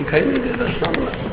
दिखाई नहीं देता सामने।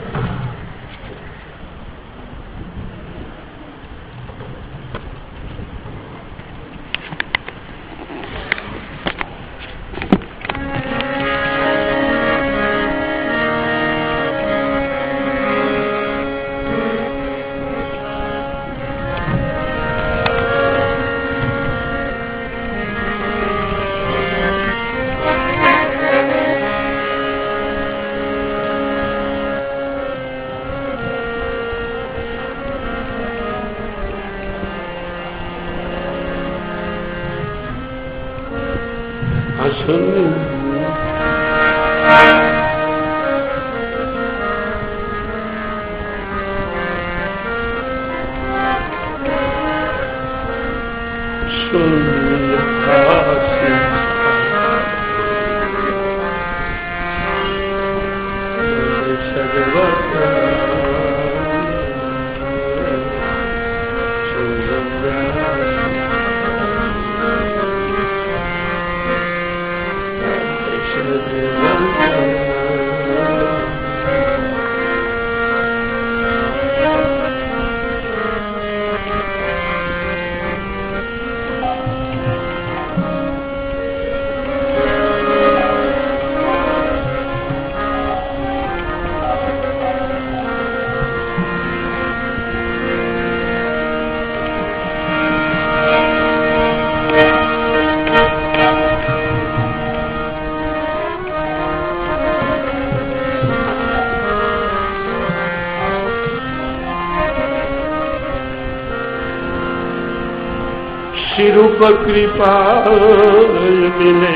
रूप कृपा मिले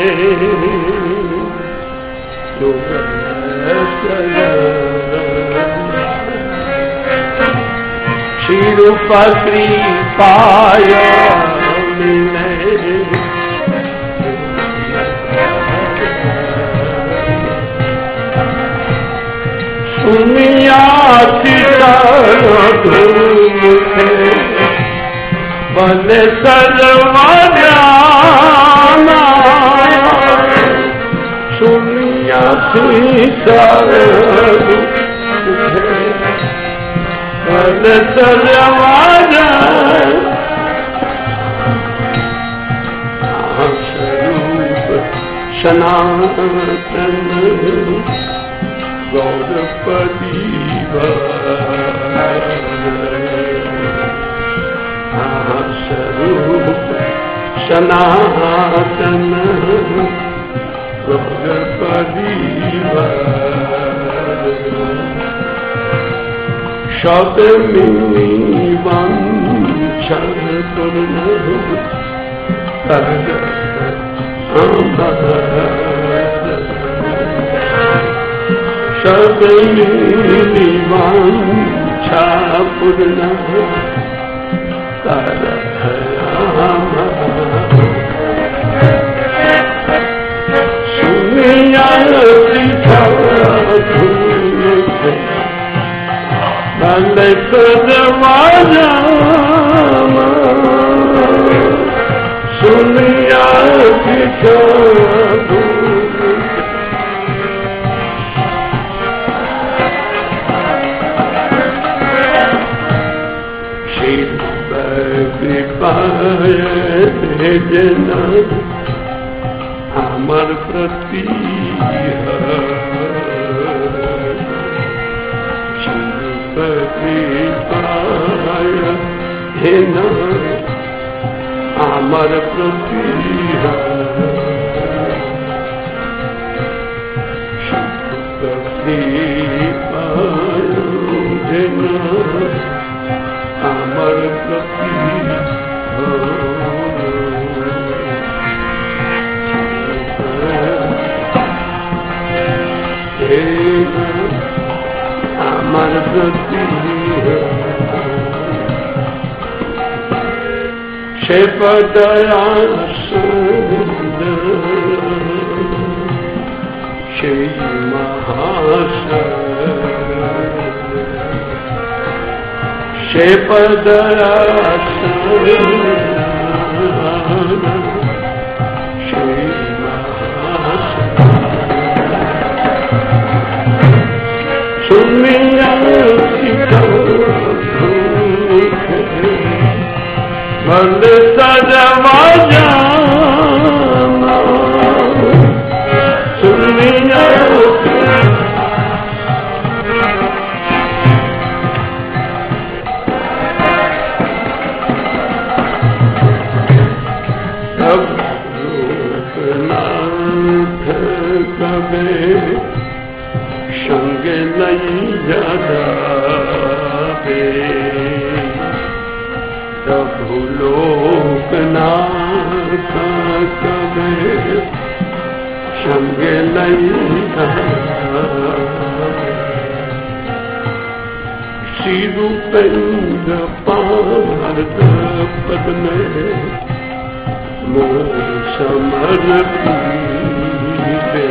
श्री रूप कृपा मिले सुनिया बल सर्वजाना सुनिया बल सर्वजाना स्वरूप सनातन गौरपदी स्वरूप सनातन गौरपदी शब्द वांछन पूर्ण शब्द वांछा पूर्ण सुनिया बल सर्वजाना सुनिया जना अमर प्रति अमर प्रति अमर प्रति अमर प्रति क्षेपदया श्री क्षेपदया करे संग लैया श्री रूपेन्द्र पार्थ पद में मोर समर्पिते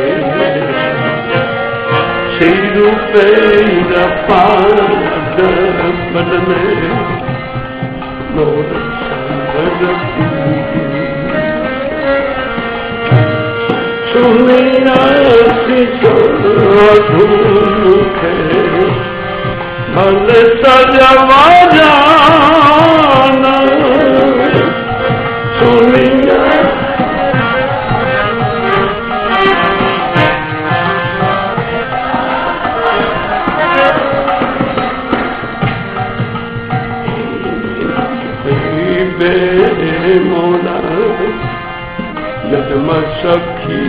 श्री रूपेन्द्र पार्थ पद में मोर समर्पिते सुनिया साधु मुखे भल सजवा जाना सुनिया मोला नजम सखी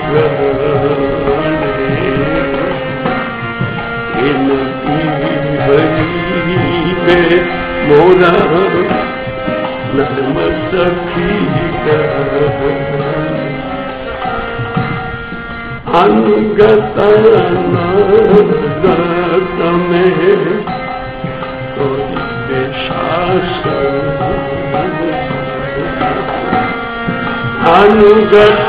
मोरा नजम सखी अनुगत में अनुगत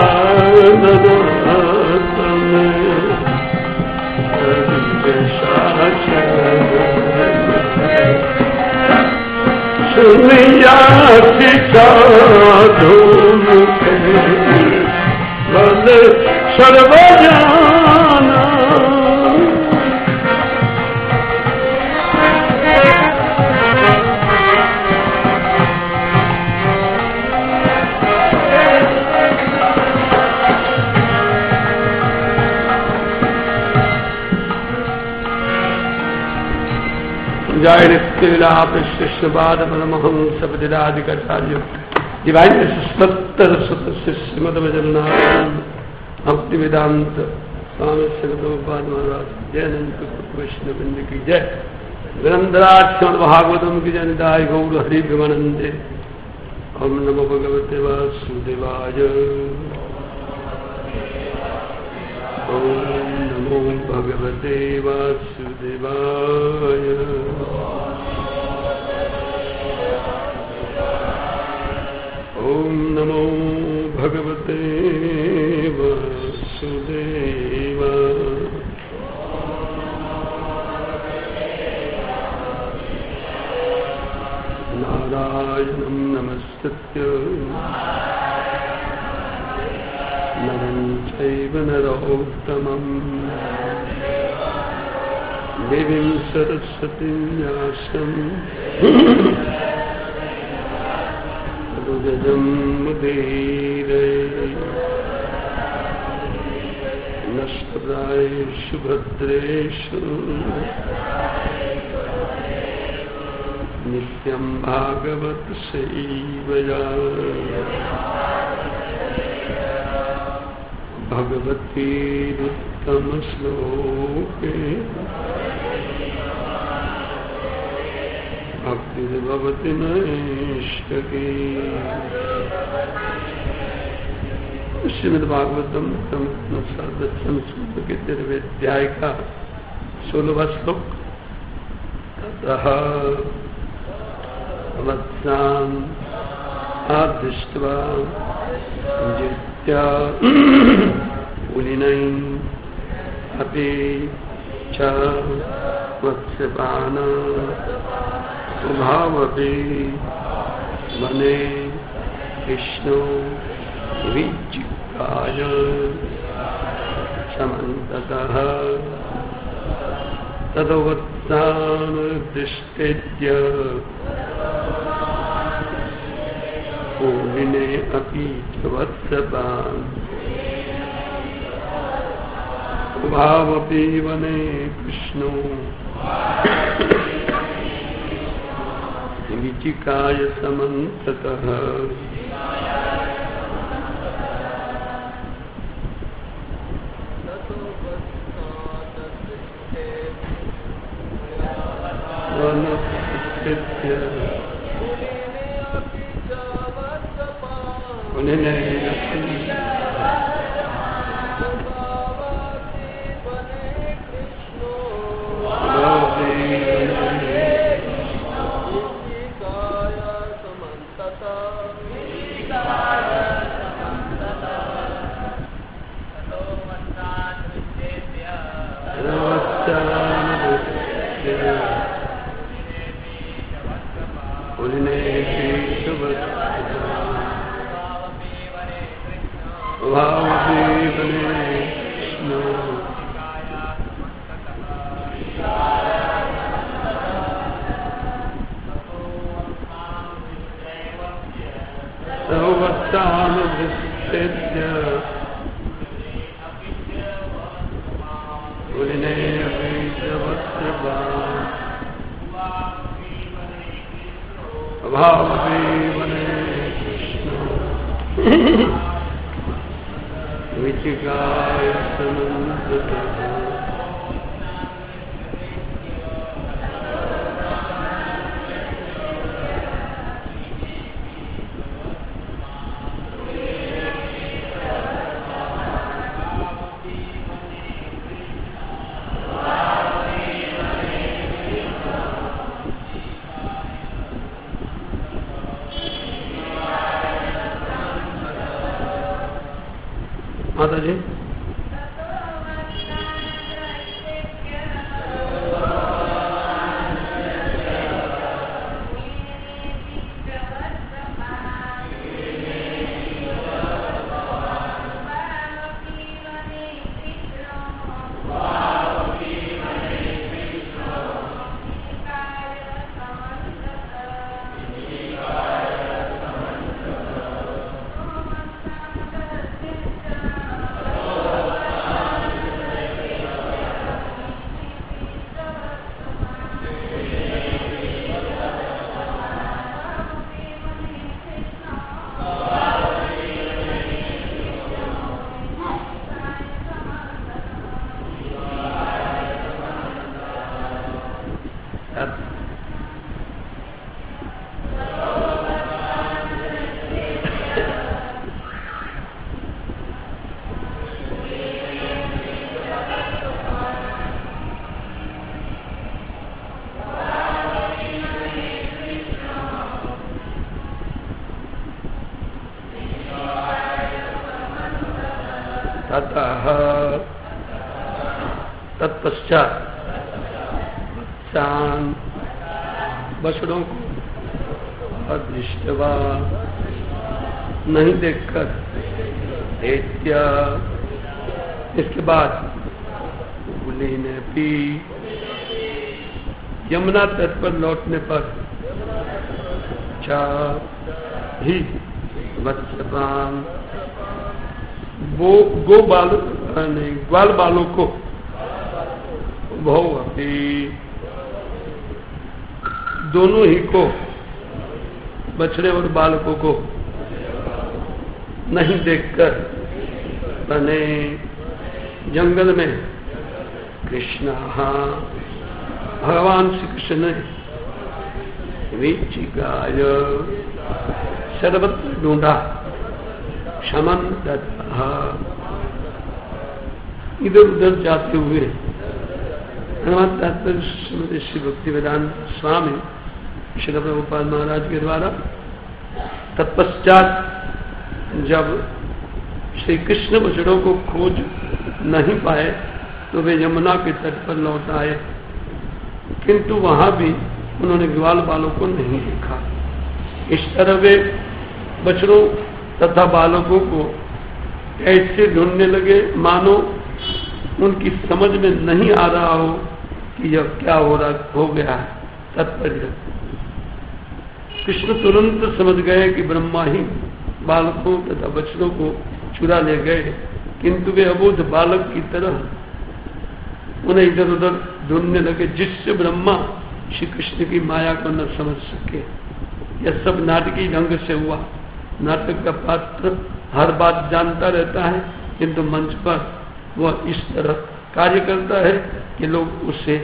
सुनिया साधु मुखे भल सर्व जाना जय नित्यलाप शिष्यवाद परमहंस पतिराधिकाचार्य डिवाइन सत्तर सुत श्रीमद भजननाथ भक्ति वेदांत स्वामी श्री प्रभुपाद महाराज जयनंद वैष्णव वृंद की जय ग्रंथराज श्रीमद भागवतम की जय निताय गौर हरि प्रेमानंदे ओम नमो भगवते वासुदेवाय ओम नमो भगवते वासुदेवाय ओम नमो भगवते वासुदेवाय नारायणं नमस्कृत्य नरं चैव नरोत्तमं देवीं सरस्वतीं व्यासं तदुजं मुदीरये नष्टप्रायेषु भद्रेषु नित्यं भागवत सेवया भगवतीरुत्तम श्लोके भक्तिर्भवति नैष्ठकी श्रीमद्भागवतम दशम सूत्र के 13वें अध्याय का 16वां श्लोक ततः वत्सान् आदिष्ट्वा जित्या पुलिनैन् अपि च वत्सपान उभावपि वने विष्णु विजिकाय समन्ततः तदवत्सान् दृष्टेद्य पूर्णे अपि च वत्सपान् उभावपि वने कृष्णो विचिकाय समन्ततः माता जी तत्पश्चात बछड़ों को अदृष्टवा नहीं देखकर एत्या इसके बाद बुली ने भी यमुना तट पर लौटने पर ही वत्सपान वो गो बालों नहीं ग्वाल बालों को बहु अपनी दोनों ही को बछड़े और बालकों को नहीं देखकर बने जंगल में कृष्ण भगवान श्री कृष्ण ने वीचिकाय सर्वत्र ढूंढा क्षमन दत्ता इधर उधर जाते हुए श्रीमती श्री भक्ति वेदांत स्वामी श्री प्रभुपाद महाराज के द्वारा तत्पश्चात जब श्री कृष्ण बछड़ों को खोज नहीं पाए तो वे यमुना के तट पर लौट आए, किंतु वहां भी उन्होंने ग्वाल बालों को नहीं देखा। इस तरह वे बछड़ों तथा बालकों को ऐसे ढूंढने लगे मानो उनकी समझ में नहीं आ रहा हो कि यह क्या हो गया है। तात्पर्य कृष्ण तुरंत समझ गए कि ब्रह्मा ही बालकों तथा बछड़ों को चुरा ले गए, किंतु वे अबोध बालक की तरह उन्हें इधर उधर ढूंढने लगे, जिससे ब्रह्मा श्री कृष्ण की माया को न समझ सके। यह सब नाटकीय ढंग से हुआ। नाटक का पात्र हर बात जानता रहता है, किंतु मंच पर वह इस तरह कार्य करता है कि लोग उसे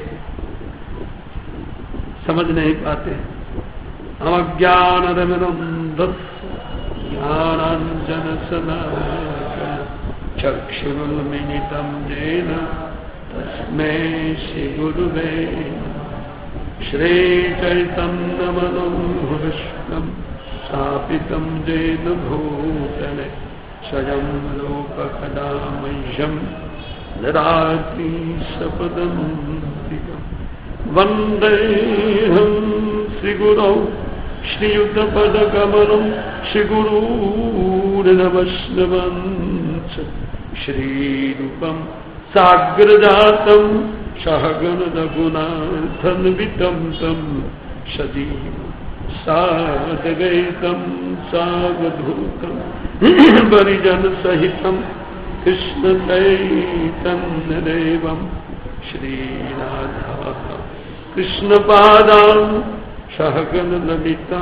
समझ नहीं पाते। अज्ञान ज्ञान जनशलाकया चक्षुरुन्मिलितं येन तस्मै श्रीगुरुवे श्रीचैतन्यमनोहृष्टं स्थापितं येन भूतले स्वयं लोककदामह्यं ददाति सपदन्तिकम् वन्देऽहं श्रीगुरौ श्रीयुतपदकमलं श्रीगुरूर्नवैष्णवञ्च श्रीरूपं साग्रजातं सहगणरघुनाथन्वितं तं सजीवं साद्वैतं सावधूतं परिजनसहितं कृष्णचैतन्यदेवं श्रीराधा कृष्णपादान् सहगणललिता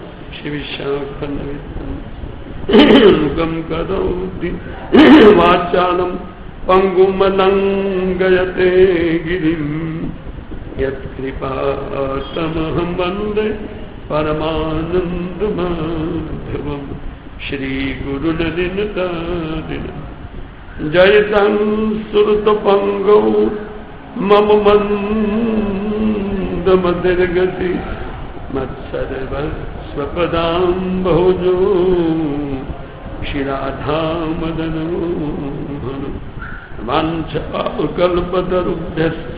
शिविशाखनवितं करोति वाचालं पङ्गुमलङ्घयते गिरिं यत्कृपातमहं वन्दे परमानन्दमाधवं श्रीगुरुनलिनतादिनं जयतं सुरतपङ्गौ मम मन्दमतिर्गति मत्सर्वस्वपदाम्भोजो श्रीराधामदनमोहन वाञ्छाकल्पतरुभ्यश्च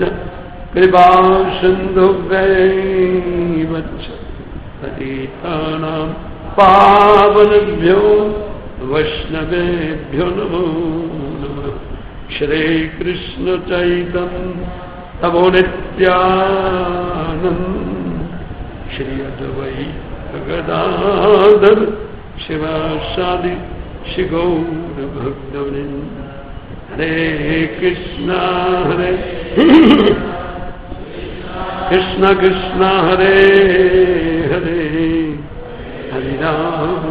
कृपासिन्धुभ्यैव च पतितानां पावनेभ्यो वैष्णवेभ्यो नमो नमः। श्रीकृष्ण चैतन्य प्रभु नित्यानंद श्री अद्वैत गदाधर शिवासादि श्री गौर भक्तवृंद। हरे कृष्णा कृष्ण कृष्ण हरे हरे हरे राम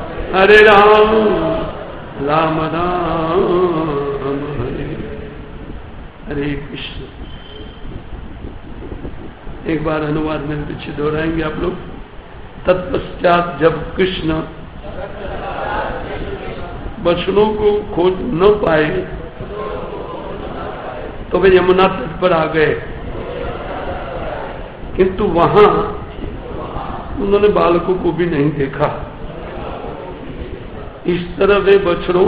राम राम हरे हरे कृष्ण। एक बार अनुवाद में पीछे दोहराएंगे आप लोग। तत्पश्चात जब कृष्ण बछड़ों को खोज न पाए तो वे यमुना तट पर आ गए, किंतु वहां उन्होंने बालकों को भी नहीं देखा। इस तरह वे बछड़ों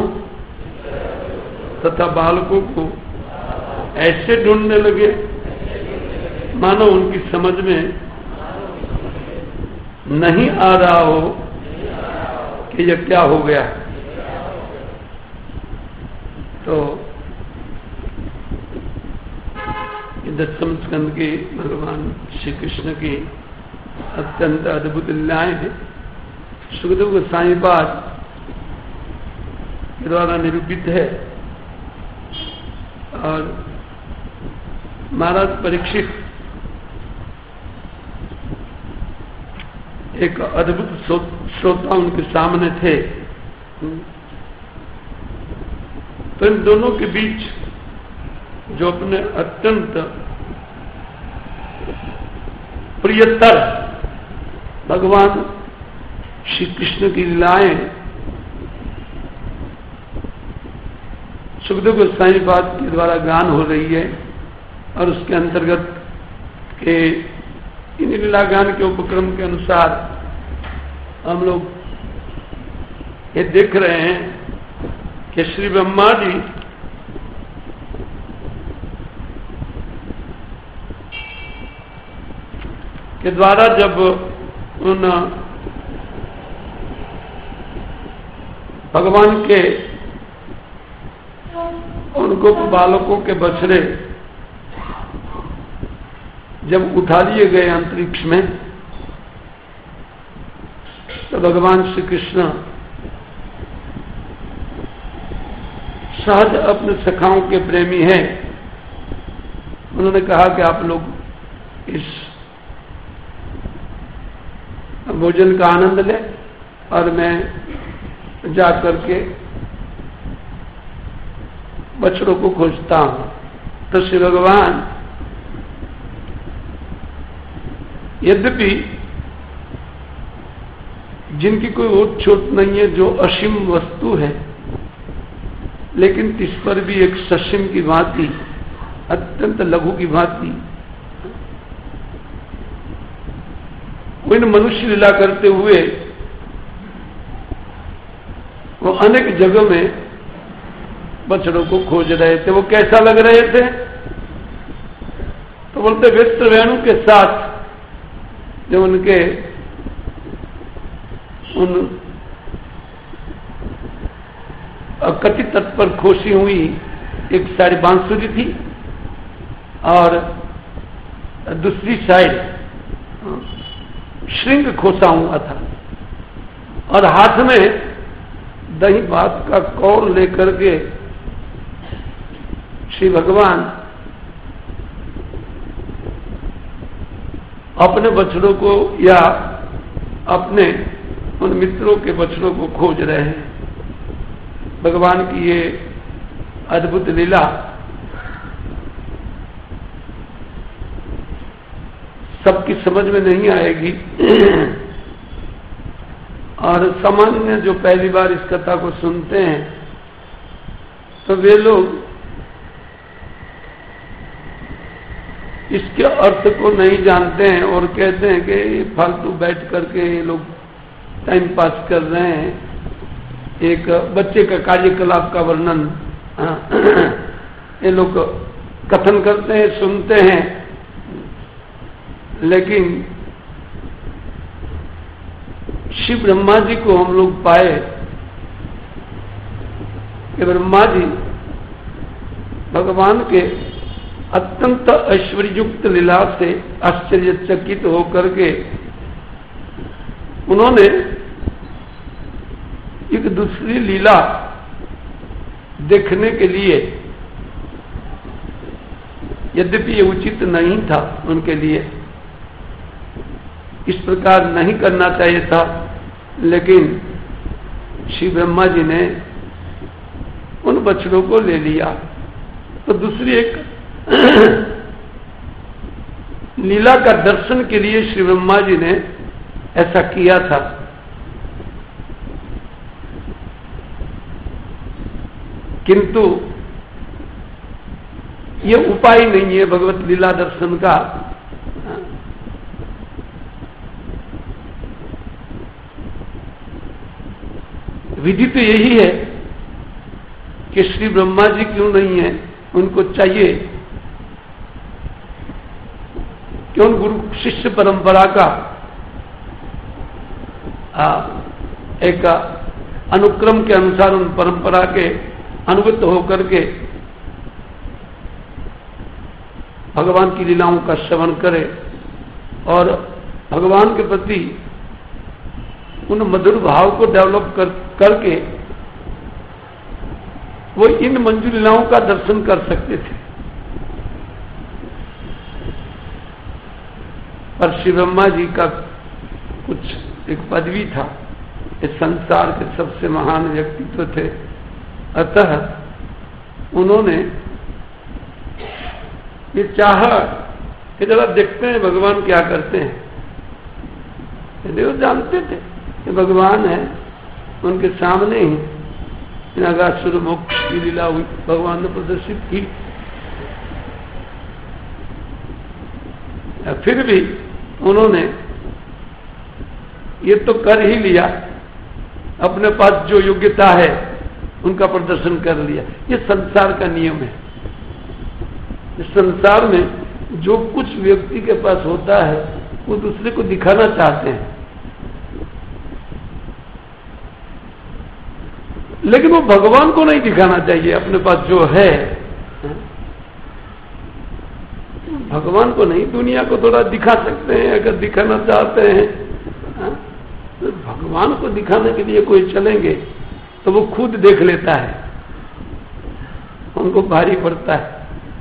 तथा बालकों को ऐसे ढूंढने लगे मानो उनकी समझ में नहीं आ रहा हो कि यह क्या हो गया। तो दसम स्कंद की भगवान श्री कृष्ण की अत्यंत अद्भुत लीलाएं हैं। सुखदेव गोस्वामी पाद के द्वारा निरूपित है और महाराज परीक्षित एक अद्भुत श्रोता उनके सामने थे। तो इन दोनों के बीच जो अपने अत्यंत प्रियतर भगवान श्री कृष्ण की लीलाएं सुखदेव गोस्वामी पाद के द्वारा गान हो रही है और उसके अंतर्गत के इन लीला गान के उपक्रम के अनुसार हम लोग ये देख रहे हैं कि श्री ब्रह्मा जी के द्वारा जब उन भगवान के उनको बालकों के बछड़े जब उठा लिए गए अंतरिक्ष में, तो भगवान श्री कृष्ण सहज अपने सखाओं के प्रेमी हैं। उन्होंने कहा कि आप लोग इस भोजन का आनंद लें और मैं जाकर के बछड़ों को खोजता हूं। तो श्री भगवान यद्यपि जिनकी कोई ओट छोट नहीं है, जो असीम वस्तु है, लेकिन इस पर भी एक ससीम की भांति, अत्यंत लघु की भांति कोई न मनुष्य लीला करते हुए वो अनेक जगह में बछड़ों को खोज रहे थे। वो कैसा लग रहे थे? तो बोलते वित्र वेणु के साथ जो उनके उन कथित तट पर खोसी हुई एक साइड बांसुरी थी और दूसरी साइड श्रृंग खोसा हुआ था, और हाथ में दही भात का कौर लेकर के श्री भगवान अपने बछड़ों को या अपने उन मित्रों के बछड़ों को खोज रहे हैं। भगवान की ये अद्भुत लीला सबकी समझ में नहीं आएगी, और सामान्य जो पहली बार इस कथा को सुनते हैं तो वे लोग इसके अर्थ को नहीं जानते हैं और कहते हैं कि फालतू बैठ करके ये लोग टाइम पास कर रहे हैं। एक बच्चे का कार्यकलाप का वर्णन ये लोग कथन करते हैं, सुनते हैं, लेकिन शिव ब्रह्मा जी को हम लोग पाए कि ब्रह्मा जी भगवान के अत्यंत ऐश्वर्युक्त लीला से आश्चर्यचकित होकर के उन्होंने एक दूसरी लीला देखने के लिए, यद्यपि ये उचित नहीं था उनके लिए, इस प्रकार नहीं करना चाहिए था, लेकिन श्री ब्रह्मा जी ने उन बछड़ों को ले लिया। तो दूसरी एक लीला का दर्शन के लिए श्री ब्रह्मा जी ने ऐसा किया था। किंतु ये उपाय नहीं है भगवत लीला दर्शन का। विधि तो यही है कि श्री ब्रह्मा जी क्यों नहीं है, उनको चाहिए कि उन गुरु शिष्य परंपरा का एक अनुक्रम के अनुसार उन परंपरा के अनुगत होकर के भगवान की लीलाओं का श्रवण करे और भगवान के प्रति उन मधुर भाव को डेवलप करके वो इन मंजू लीलाओं का दर्शन कर सकते थे। पर श्री ब्रह्मा जी का कुछ एक पदवी था, इस संसार के सबसे महान व्यक्तित्व थे, अतः उन्होंने ये चाहा कि जरा देखते हैं भगवान क्या करते हैं। वो जानते थे कि भगवान है, उनके सामने ही नागासुर मोक्ष की लीला हुई, भगवान ने प्रदर्शित की। फिर भी उन्होंने ये तो कर ही लिया, अपने पास जो योग्यता है उनका प्रदर्शन कर लिया। ये संसार का नियम है। इस संसार में जो कुछ व्यक्ति के पास होता है वो दूसरे को दिखाना चाहते हैं, लेकिन वो भगवान को नहीं दिखाना चाहिए अपने पास जो है। भगवान को नहीं, दुनिया को थोड़ा दिखा सकते हैं अगर दिखाना चाहते हैं। तो भगवान को दिखाने के लिए कोई चलेंगे तो वो खुद देख लेता है, उनको भारी पड़ता है।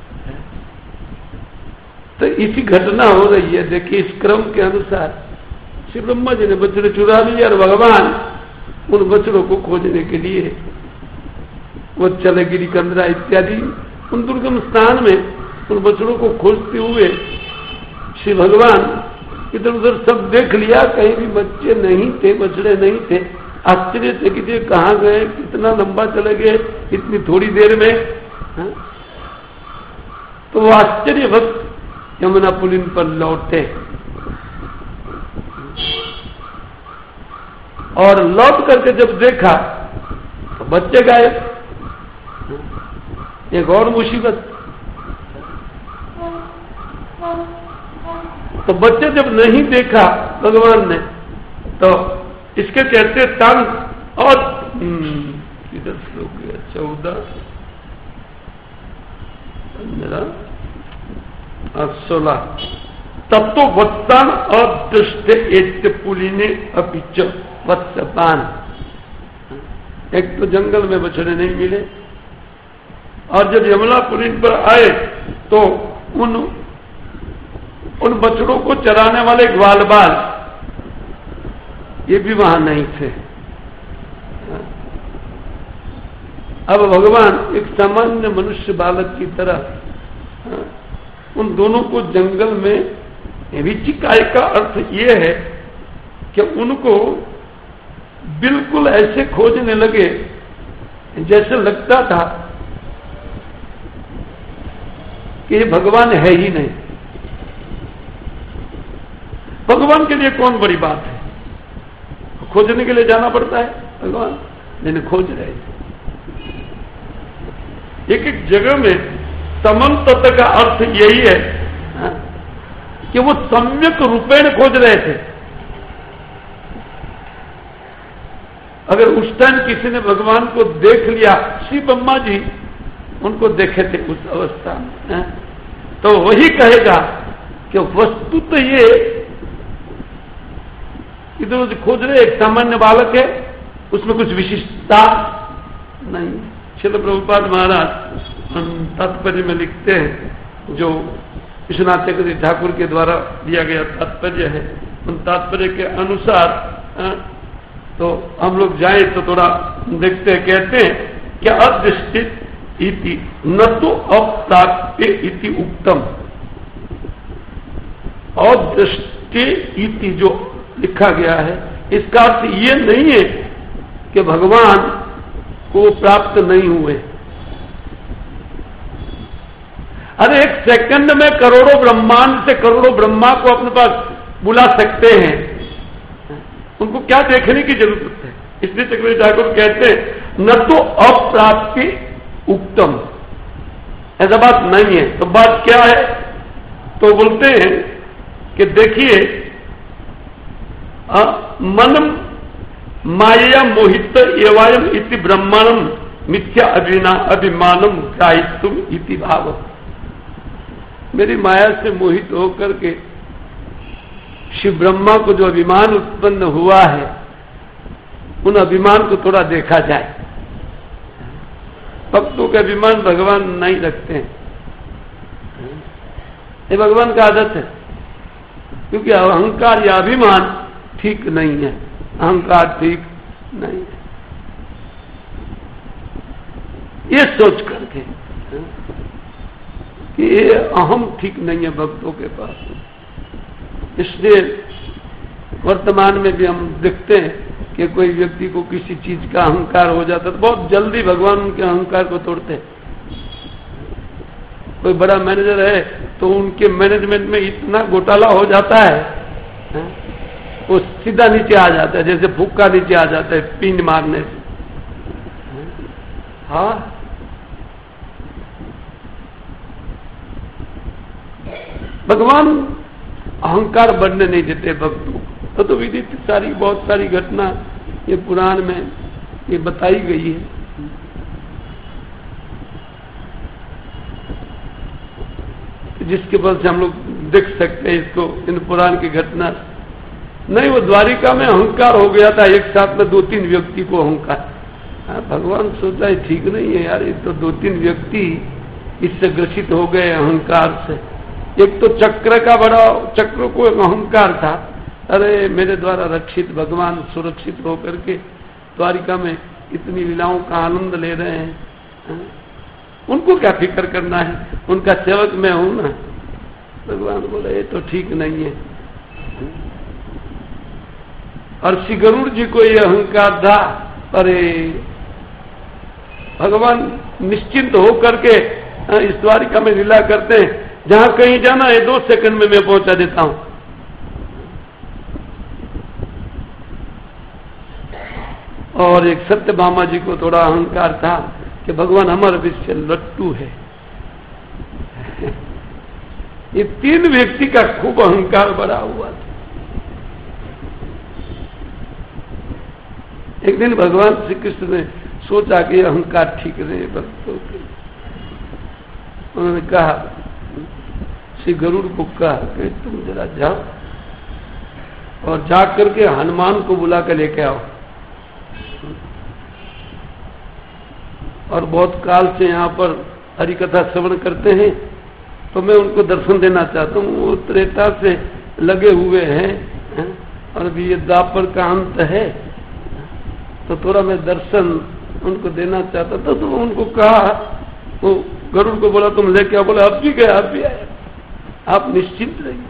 तो इसी घटना हो रही है। देखिए, इस क्रम के अनुसार श्री ब्रह्मा जी ने बछड़े चुरा लिए और भगवान उन बछड़ों को खोजने के लिए वो चले गिरी कंदरा इत्यादि उन दुर्गम स्थान में उन बछड़ों को खोजते हुए श्री भगवान इधर उधर सब देख लिया, कहीं भी बच्चे नहीं थे, बछड़े नहीं थे। आश्चर्यचकित ये कहाँ गए, कितना लंबा चले गए इतनी थोड़ी देर में। हा? तो वो आश्चर्यवश यमुना पुलिन पर लौटे और लौट करके जब देखा तो बच्चे गायब। एक और मुसीबत, तो बच्चे जब नहीं देखा भगवान ने तो इसके कहते तंग और किधर श्लोक गया 14, 15 और 16। तब तो वत्तान अदृष्टे एत्य पुलिने अपिच वत्सपान। एक तो जंगल में बछड़े नहीं मिले और जब यमुना पुलिन पर आए तो उन बछड़ों को चराने वाले ग्वालबाल ये भी वहां नहीं थे। अब भगवान एक सामान्य मनुष्य बालक की तरह उन दोनों को जंगल में विचिकाय का अर्थ ये है कि उनको बिल्कुल ऐसे खोजने लगे जैसे लगता था कि ये भगवान है ही नहीं। भगवान के लिए कौन बड़ी बात है, खोजने के लिए जाना पड़ता है भगवान, लेकिन खोज रहे थे। एक एक जगह में समम तत्व का अर्थ यही है कि वो सम्यक रूपेण खोज रहे थे। अगर उस टाइम किसी ने भगवान को देख लिया, श्री ब्रह्मा जी उनको देखे थे उस अवस्था में, तो वही कहेगा कि वस्तु तो ये इधर उधर खोज रहे, एक सामान्य बालक है, उसमें कुछ विशिष्टता नहीं। श्रील प्रभुपाद महाराज तात्पर्य में लिखते हैं, जो विश्वनाथ चक्रवर्ती ठाकुर के द्वारा दिया गया तात्पर्य है, उन तात्पर्य के अनुसार तो हम लोग जाए तो थोड़ा देखते हैं। कहते हैं कि अदृष्टित इति न तो अप्राप्य इति उक्तम। अदृष्टि इति जो लिखा गया है इसका अर्थ ये नहीं है कि भगवान को प्राप्त नहीं हुए। अरे एक सेकंड में करोड़ों ब्रह्मांड से करोड़ों ब्रह्मा को अपने पास बुला सकते हैं, उनको क्या देखने की जरूरत है। इसलिए चक्रवर्ती ठाकुर कहते हैं न तो अप्राप्ति उक्तम, ऐसा बात नहीं है। तो बात क्या है, तो बोलते हैं कि देखिए मनम माया मोहित एवायम इति ब्रह्मांडम मिथ्या अभिमानम ग्राहितुम इति भाव। मेरी माया से मोहित होकर के शिव ब्रह्मा को जो अभिमान उत्पन्न हुआ है, उन अभिमान को थोड़ा देखा जाए। भक्तों के अभिमान भगवान नहीं रखते हैं, ये भगवान का आदत है, क्योंकि अहंकार या अभिमान ठीक नहीं है, अहंकार ठीक नहीं है। ये सोच करके कि ये अहम ठीक नहीं है भक्तों के पास। इसलिए वर्तमान में भी हम देखते हैं कि कोई व्यक्ति को किसी चीज का अहंकार हो जाता है तो बहुत जल्दी भगवान उनके अहंकार को तोड़ते हैं। कोई बड़ा मैनेजर है तो उनके मैनेजमेंट में इतना घोटाला हो जाता है, वो सीधा नीचे आ जाता है, जैसे फुक्का नीचे आ जाता है पिन मारने से। हाँ, भगवान अहंकार बढ़ने नहीं देते भक्तों। तो विदित सारी बहुत सारी घटना ये पुराण में ये बताई गई है। जिसके बल से हम लोग देख सकते हैं इसको, इन पुराण की घटना। नहीं, वो द्वारिका में अहंकार हो गया था, एक साथ में 2-3 व्यक्ति को अहंकार। भगवान सोचा है ठीक नहीं है यार, ये तो 2-3 व्यक्ति इससे ग्रसित हो गए अहंकार से। एक तो चक्र का बड़ा, चक्र को अहंकार था, अरे मेरे द्वारा रक्षित भगवान सुरक्षित होकर के द्वारिका में इतनी लीलाओं का आनंद ले रहे हैं, उनको क्या फिक्र करना है, उनका सेवक मैं हूं ना। भगवान बोले ये तो ठीक नहीं है। और श्री गरुड़ जी को ये अहंकार था, अरे भगवान निश्चिंत हो करके इस द्वारिका में लीला करते हैं, जहां कहीं जाना है 2 सेकंड में मैं पहुंचा देता हूं। और एक सत्यभामा जी को थोड़ा अहंकार था कि भगवान हमारे बीच से लट्टू है। ये 3 व्यक्ति का खूब अहंकार भरा हुआ था। एक दिन भगवान श्री कृष्ण ने सोचा कि अहंकार ठीक नहीं भक्तों के, उन्होंने कहा, श्री गरुड़ को कहा कि तुम जरा जाओ और जाकर के हनुमान को बुला कर लेके आओ। और बहुत काल से यहाँ पर हरिकथा श्रवण करते हैं, तो मैं उनको दर्शन देना चाहता हूँ। वो त्रेता से लगे हुए हैं और अभी ये द्वापर का अंत है, तो थोड़ा मैं दर्शन उनको देना चाहता था। तो उनको कहा, वो गरुड़ को बोला तुम लेके आओ। बोला आप भी गए, आप भी आए, आप निश्चिंत रहिए।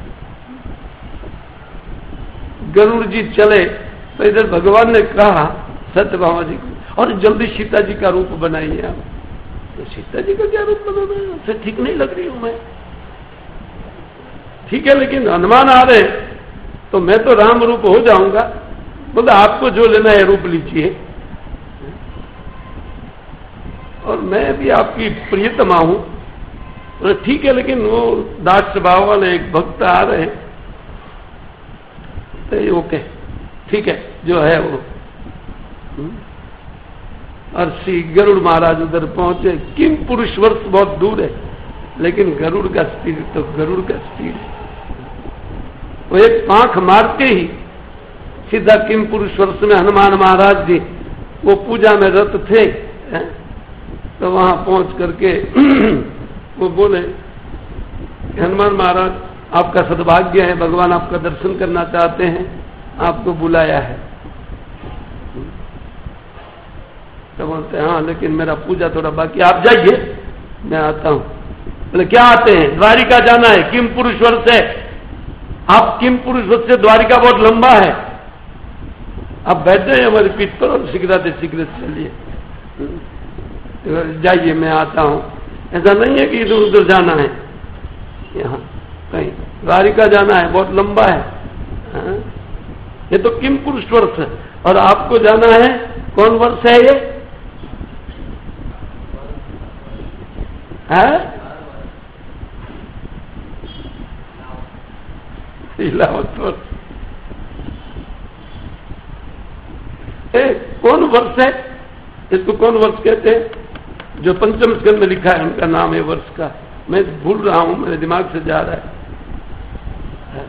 गरुड़ जी चले तो इधर भगवान ने कहा सत्यभामा जी को, और जल्दी सीता जी का रूप बनाइए आप। तो सीता जी का क्या रूप बनाना है, उससे ठीक नहीं लग रही हूं मैं। ठीक है, लेकिन हनुमान आ रहे तो मैं तो राम रूप हो जाऊंगा। बोले आपको जो लेना है रूप लीजिए, और मैं भी आपकी प्रियतमा हूं। बोले ठीक है, लेकिन वो दास स्वभाव वाले एक भक्त आ रहे, तो ओके ठीक है जो है वो। और श्री गरुड़ महाराज उधर पहुंचे। किम पुरुष वर्ष बहुत दूर है, लेकिन गरुड़ का स्पीड तो गरुड़ का स्पीड है। वो एक पांख मारते ही सीधा किम पुरुष वर्ष में हनुमान महाराज जी वो पूजा में रत थे, तो वहां पहुंच करके वो बोले, हनुमान महाराज आपका सद्भाग्य है, भगवान आपका दर्शन करना चाहते हैं, आपको बुलाया है। तो बोलते हैं हाँ, लेकिन मेरा पूजा थोड़ा बाकी, आप जाइए मैं आता हूं। बोले क्या आते हैं, द्वारिका जाना है, किम पुरुष वर्ष है। आप किम पुरुष वर्ष से द्वारिका बहुत लंबा है, आप बैठ जाइए हमारी पीठ पर और शीघ्र चलिए, जाइए मैं आता हूं। ऐसा नहीं है कि इधर उधर जाना है, यहाँ कहीं द्वारिका जाना है, बहुत लंबा है। ये तो किम पुरुष वर्ष है, और आपको जाना है कौन वर्ष है ये है? कौन वर्ष है, इसको कौन वर्ष कहते हैं? जो पंचम स्कंद में लिखा है उनका नाम है वर्ष का, मैं भूल रहा हूं, मेरे दिमाग से जा रहा है।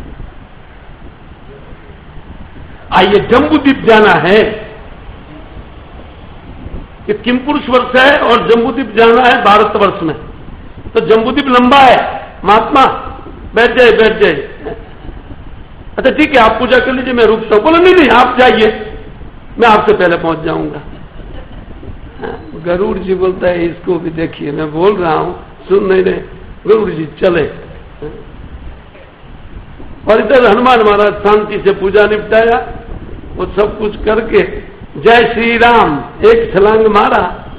आइए जम्बूद्वीप जाना है, कि किम पुरुष वर्ष है और जम्बूद्वीप जाना है भारतवर्ष में। तो जम्बूद्वीप लंबा है, महात्मा बैठ जाए बैठ जाए। अच्छा ठीक है, आप पूजा कर लीजिए, मैं रुकता हूं। बोले नहीं नहीं आप जाइए, मैं आपसे पहले पहुंच जाऊंगा। गरुड़ जी बोलता है इसको भी देखिए, मैं बोल रहा हूं सुन नहीं रहे। गरुड़ जी चले, और इधर हनुमान महाराज शांति से पूजा निपटाया, वो सब कुछ करके जय श्री राम एक छलांग मारा,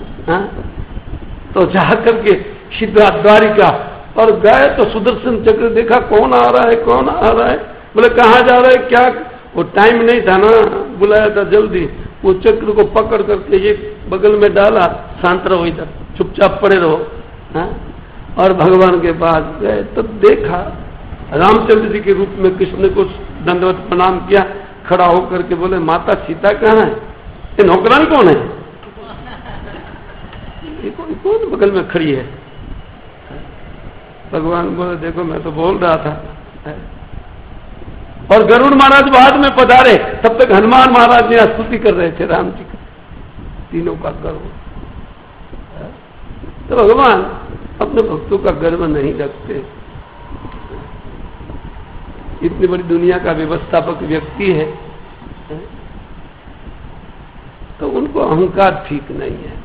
तो जाकर के सीधा द्वारिका और गए। तो सुदर्शन चक्र देखा, कौन आ रहा है कौन आ रहा है। बोले कहाँ जा रहा है क्या, वो टाइम नहीं था ना, बुलाया था जल्दी। वो चक्र को पकड़ करके एक बगल में डाला, शांत रहो इधर, चुपचाप पड़े रहो। और भगवान के पास गए तो देखा रामचंद्र जी के रूप में कृष्ण को दंडवत प्रणाम किया, खड़ा होकर के बोले माता सीता कहाँ है, ये नौकरान कौन है, ये कौन बगल में खड़ी है। भगवान बोले देखो मैं तो बोल रहा था। और गरुड़ महाराज बाद में पधारे, तब तक हनुमान महाराज ने स्तुति कर रहे थे राम जी की, तीनों का गर्व। तो भगवान अपने भक्तों का गर्व नहीं रखते। इतनी बड़ी दुनिया का व्यवस्थापक व्यक्ति है, तो उनको अहंकार ठीक नहीं है।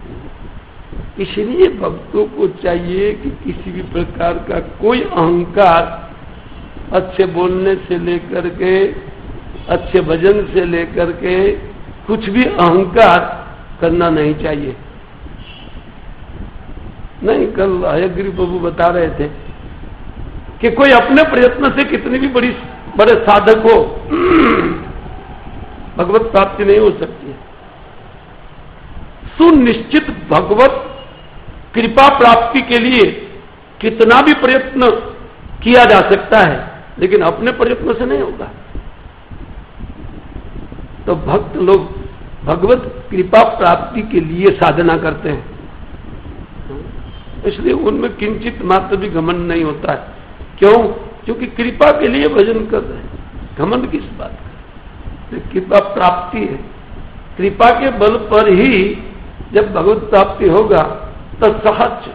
इसलिए भक्तों को चाहिए कि किसी भी प्रकार का कोई अहंकार, अच्छे बोलने से लेकर के अच्छे भजन से लेकर के कुछ भी अहंकार करना नहीं चाहिए। नहीं, कल हयग्रीव प्रभु बता रहे थे कि कोई अपने प्रयत्न से कितनी भी बड़े साधक हो, भगवत प्राप्ति नहीं हो सकती है। सुनिश्चित भगवत कृपा प्राप्ति के लिए कितना भी प्रयत्न किया जा सकता है, लेकिन अपने प्रयत्न से नहीं होगा। तो भक्त लोग भगवत कृपा प्राप्ति के लिए साधना करते हैं, इसलिए उनमें किंचित मात्र भी घमंड नहीं होता है। क्यों? क्योंकि कृपा के लिए भजन कर रहे हैं। घमंड किस बात का? कृपा प्राप्ति है। कृपा के बल पर ही जब भगवत प्राप्ति होगा तो सहज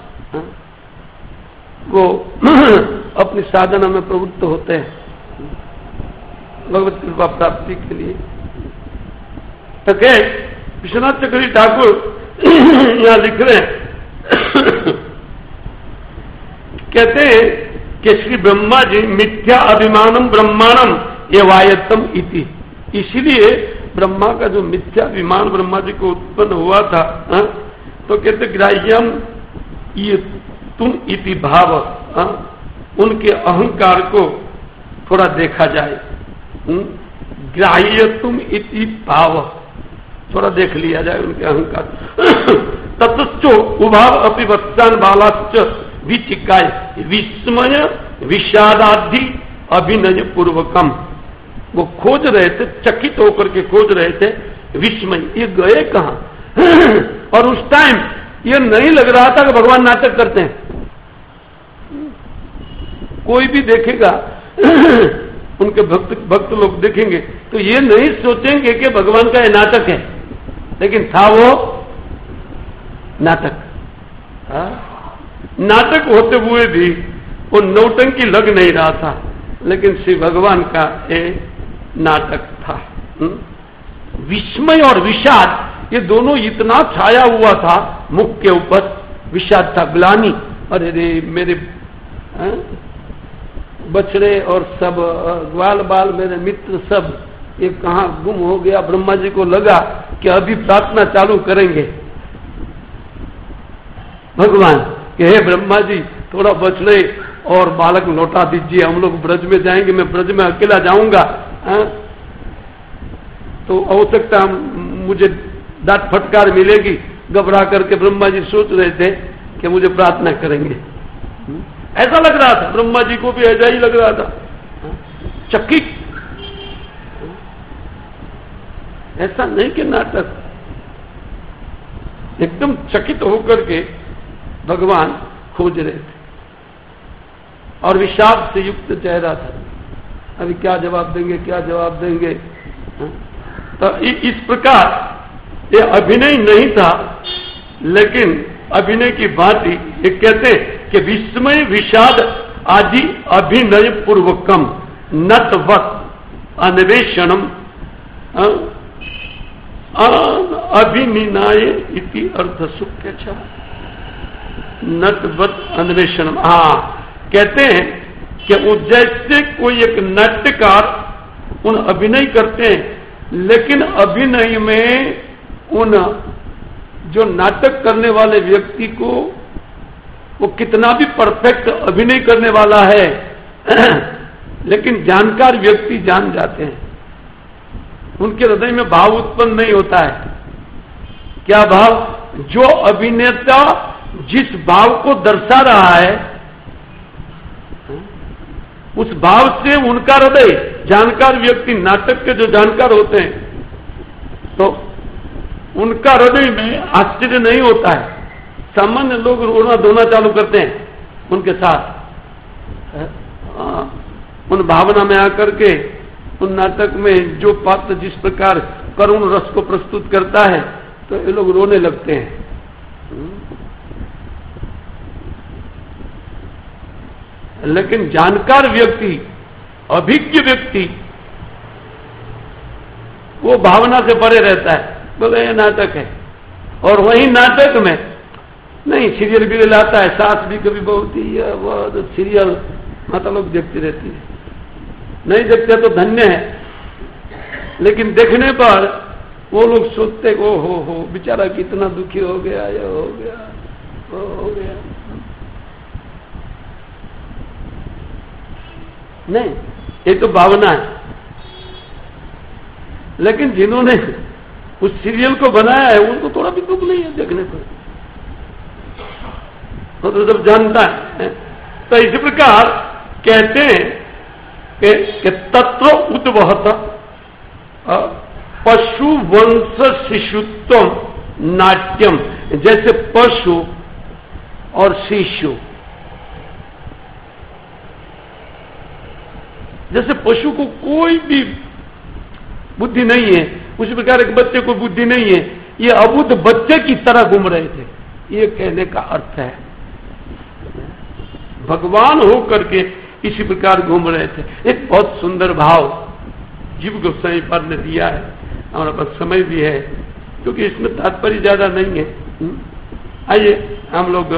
वो अपनी साधना में प्रवृत्त होते हैं भगवत कृपा प्राप्ति के लिए। तो कहे विश्वनाथ चक्रवर्ती ठाकुर यहां लिख रहे हैं, कहते हैं कि श्री ब्रह्मा जी मिथ्या अभिमानम ब्रह्मांडम एवायतम इति, इसलिए ब्रह्मा का जो मिथ्या अभिमान ब्रह्मा जी को उत्पन्न हुआ था, तो कहते ग्राह्यम ये तुम इति भाव, उनके अहंकार को थोड़ा देखा जाए। ग्राह्य तुम इति भाव थोड़ा देख लिया जाए उनके अहंकार। ततश्चो उभाव अपि वत्सान बालाश्च विचिकाय विस्मय विषादाधि अभिनय पूर्वकम, वो खोज रहे थे, चकित होकर के खोज रहे थे। विस्मय, ये गए कहां? और उस टाइम ये नहीं लग रहा था कि भगवान नाटक करते हैं। कोई भी देखेगा उनके भक्त लोग देखेंगे तो ये नहीं सोचेंगे कि भगवान का ये नाटक है, लेकिन था वो नाटक। नाटक होते हुए भी वो नौटंकी लग नहीं रहा था, लेकिन श्री भगवान का ये नाटक था। विस्मय और विषाद ये दोनों इतना छाया हुआ था मुख के ऊपर। विषाद था, ग्लानि, अरे रे मेरे बछड़े और सब ग्वाल बाल मेरे मित्र सब ये कहां गुम हो गया। ब्रह्मा जी को लगा कि अभी प्रार्थना चालू करेंगे भगवान कि हे ब्रह्मा जी थोड़ा बछड़े और बालक लौटा दीजिए, हम लोग ब्रज में जाएंगे, मैं ब्रज में अकेला जाऊंगा, तो आवश्यकता मुझे डांट फटकार मिलेगी। घबरा करके ब्रह्मा जी सोच रहे थे कि मुझे प्रार्थना करेंगे। ऐसा लग रहा था, ब्रह्मा जी को भी ऐसा ही लग रहा था, चकित। ऐसा नहीं कि नाटक, एकदम चकित होकर के भगवान खोज रहे थे और विषाद से युक्त चेहरा था। अभी क्या जवाब देंगे, क्या जवाब देंगे। तो इस प्रकार ये अभिनय नहीं था, लेकिन अभिनय की बात ही ये कहते हैं कि विस्मय विषाद आदि अभिनय पूर्वकम नतवत अन्वेषणम अभिनिनाय इति अर्थ सुख्य नटवत अन्वेषणम। कहते हैं कि वो जैसे कोई एक नाट्यकार उन अभिनय करते हैं, लेकिन अभिनय में उन जो नाटक करने वाले व्यक्ति को वो कितना भी परफेक्ट अभिनय करने वाला है, लेकिन जानकार व्यक्ति जान जाते हैं, उनके हृदय में भाव उत्पन्न नहीं होता है। क्या भाव? जो अभिनेता जिस भाव को दर्शा रहा है उस भाव से उनका हृदय, जानकार व्यक्ति, नाटक के जो जानकार होते हैं तो उनका हृदय में आश्चर्य नहीं होता है। सामान्य लोग रोना धोना चालू करते हैं उनके साथ, उन भावना में आकर के उन नाटक में जो पात्र जिस प्रकार करुण रस को प्रस्तुत करता है तो ये लोग रोने लगते हैं। लेकिन जानकार व्यक्ति, अभिज्ञ व्यक्ति, वो भावना से परे रहता है, बोले ये नाटक है। और वही नाटक में नहीं, सीरियल भी लाता है, सास भी कभी बहुत ही वो सीरियल माता लोग देखती रहती है, नहीं देखते तो धन्य है। लेकिन देखने पर वो लोग सोचते ओ हो बेचारा कितना दुखी हो गया, ये हो गया, वो हो गया। नहीं, ये तो भावना है। लेकिन जिन्होंने उस सीरियल को बनाया है उनको थोड़ा भी दुख नहीं है देखने पर, तो जब जानता है। तो इसी प्रकार कहते हैं कि तत्व उद्वहत पशु वंश शिशुत्व नाट्यम, जैसे पशु और शिशु, जैसे पशु को कोई भी बुद्धि नहीं है, उसी प्रकार एक बच्चे को बुद्धि नहीं है, ये अबुद्ध बच्चे की तरह घूम रहे थे, ये कहने का अर्थ है। भगवान हो करके इसी प्रकार घूम रहे थे। एक बहुत सुंदर भाव जीव गोस्वामी पाद ने दिया है, हमारे पास समय भी है क्योंकि इसमें तात्पर्य ज्यादा नहीं है। आइए हम लोग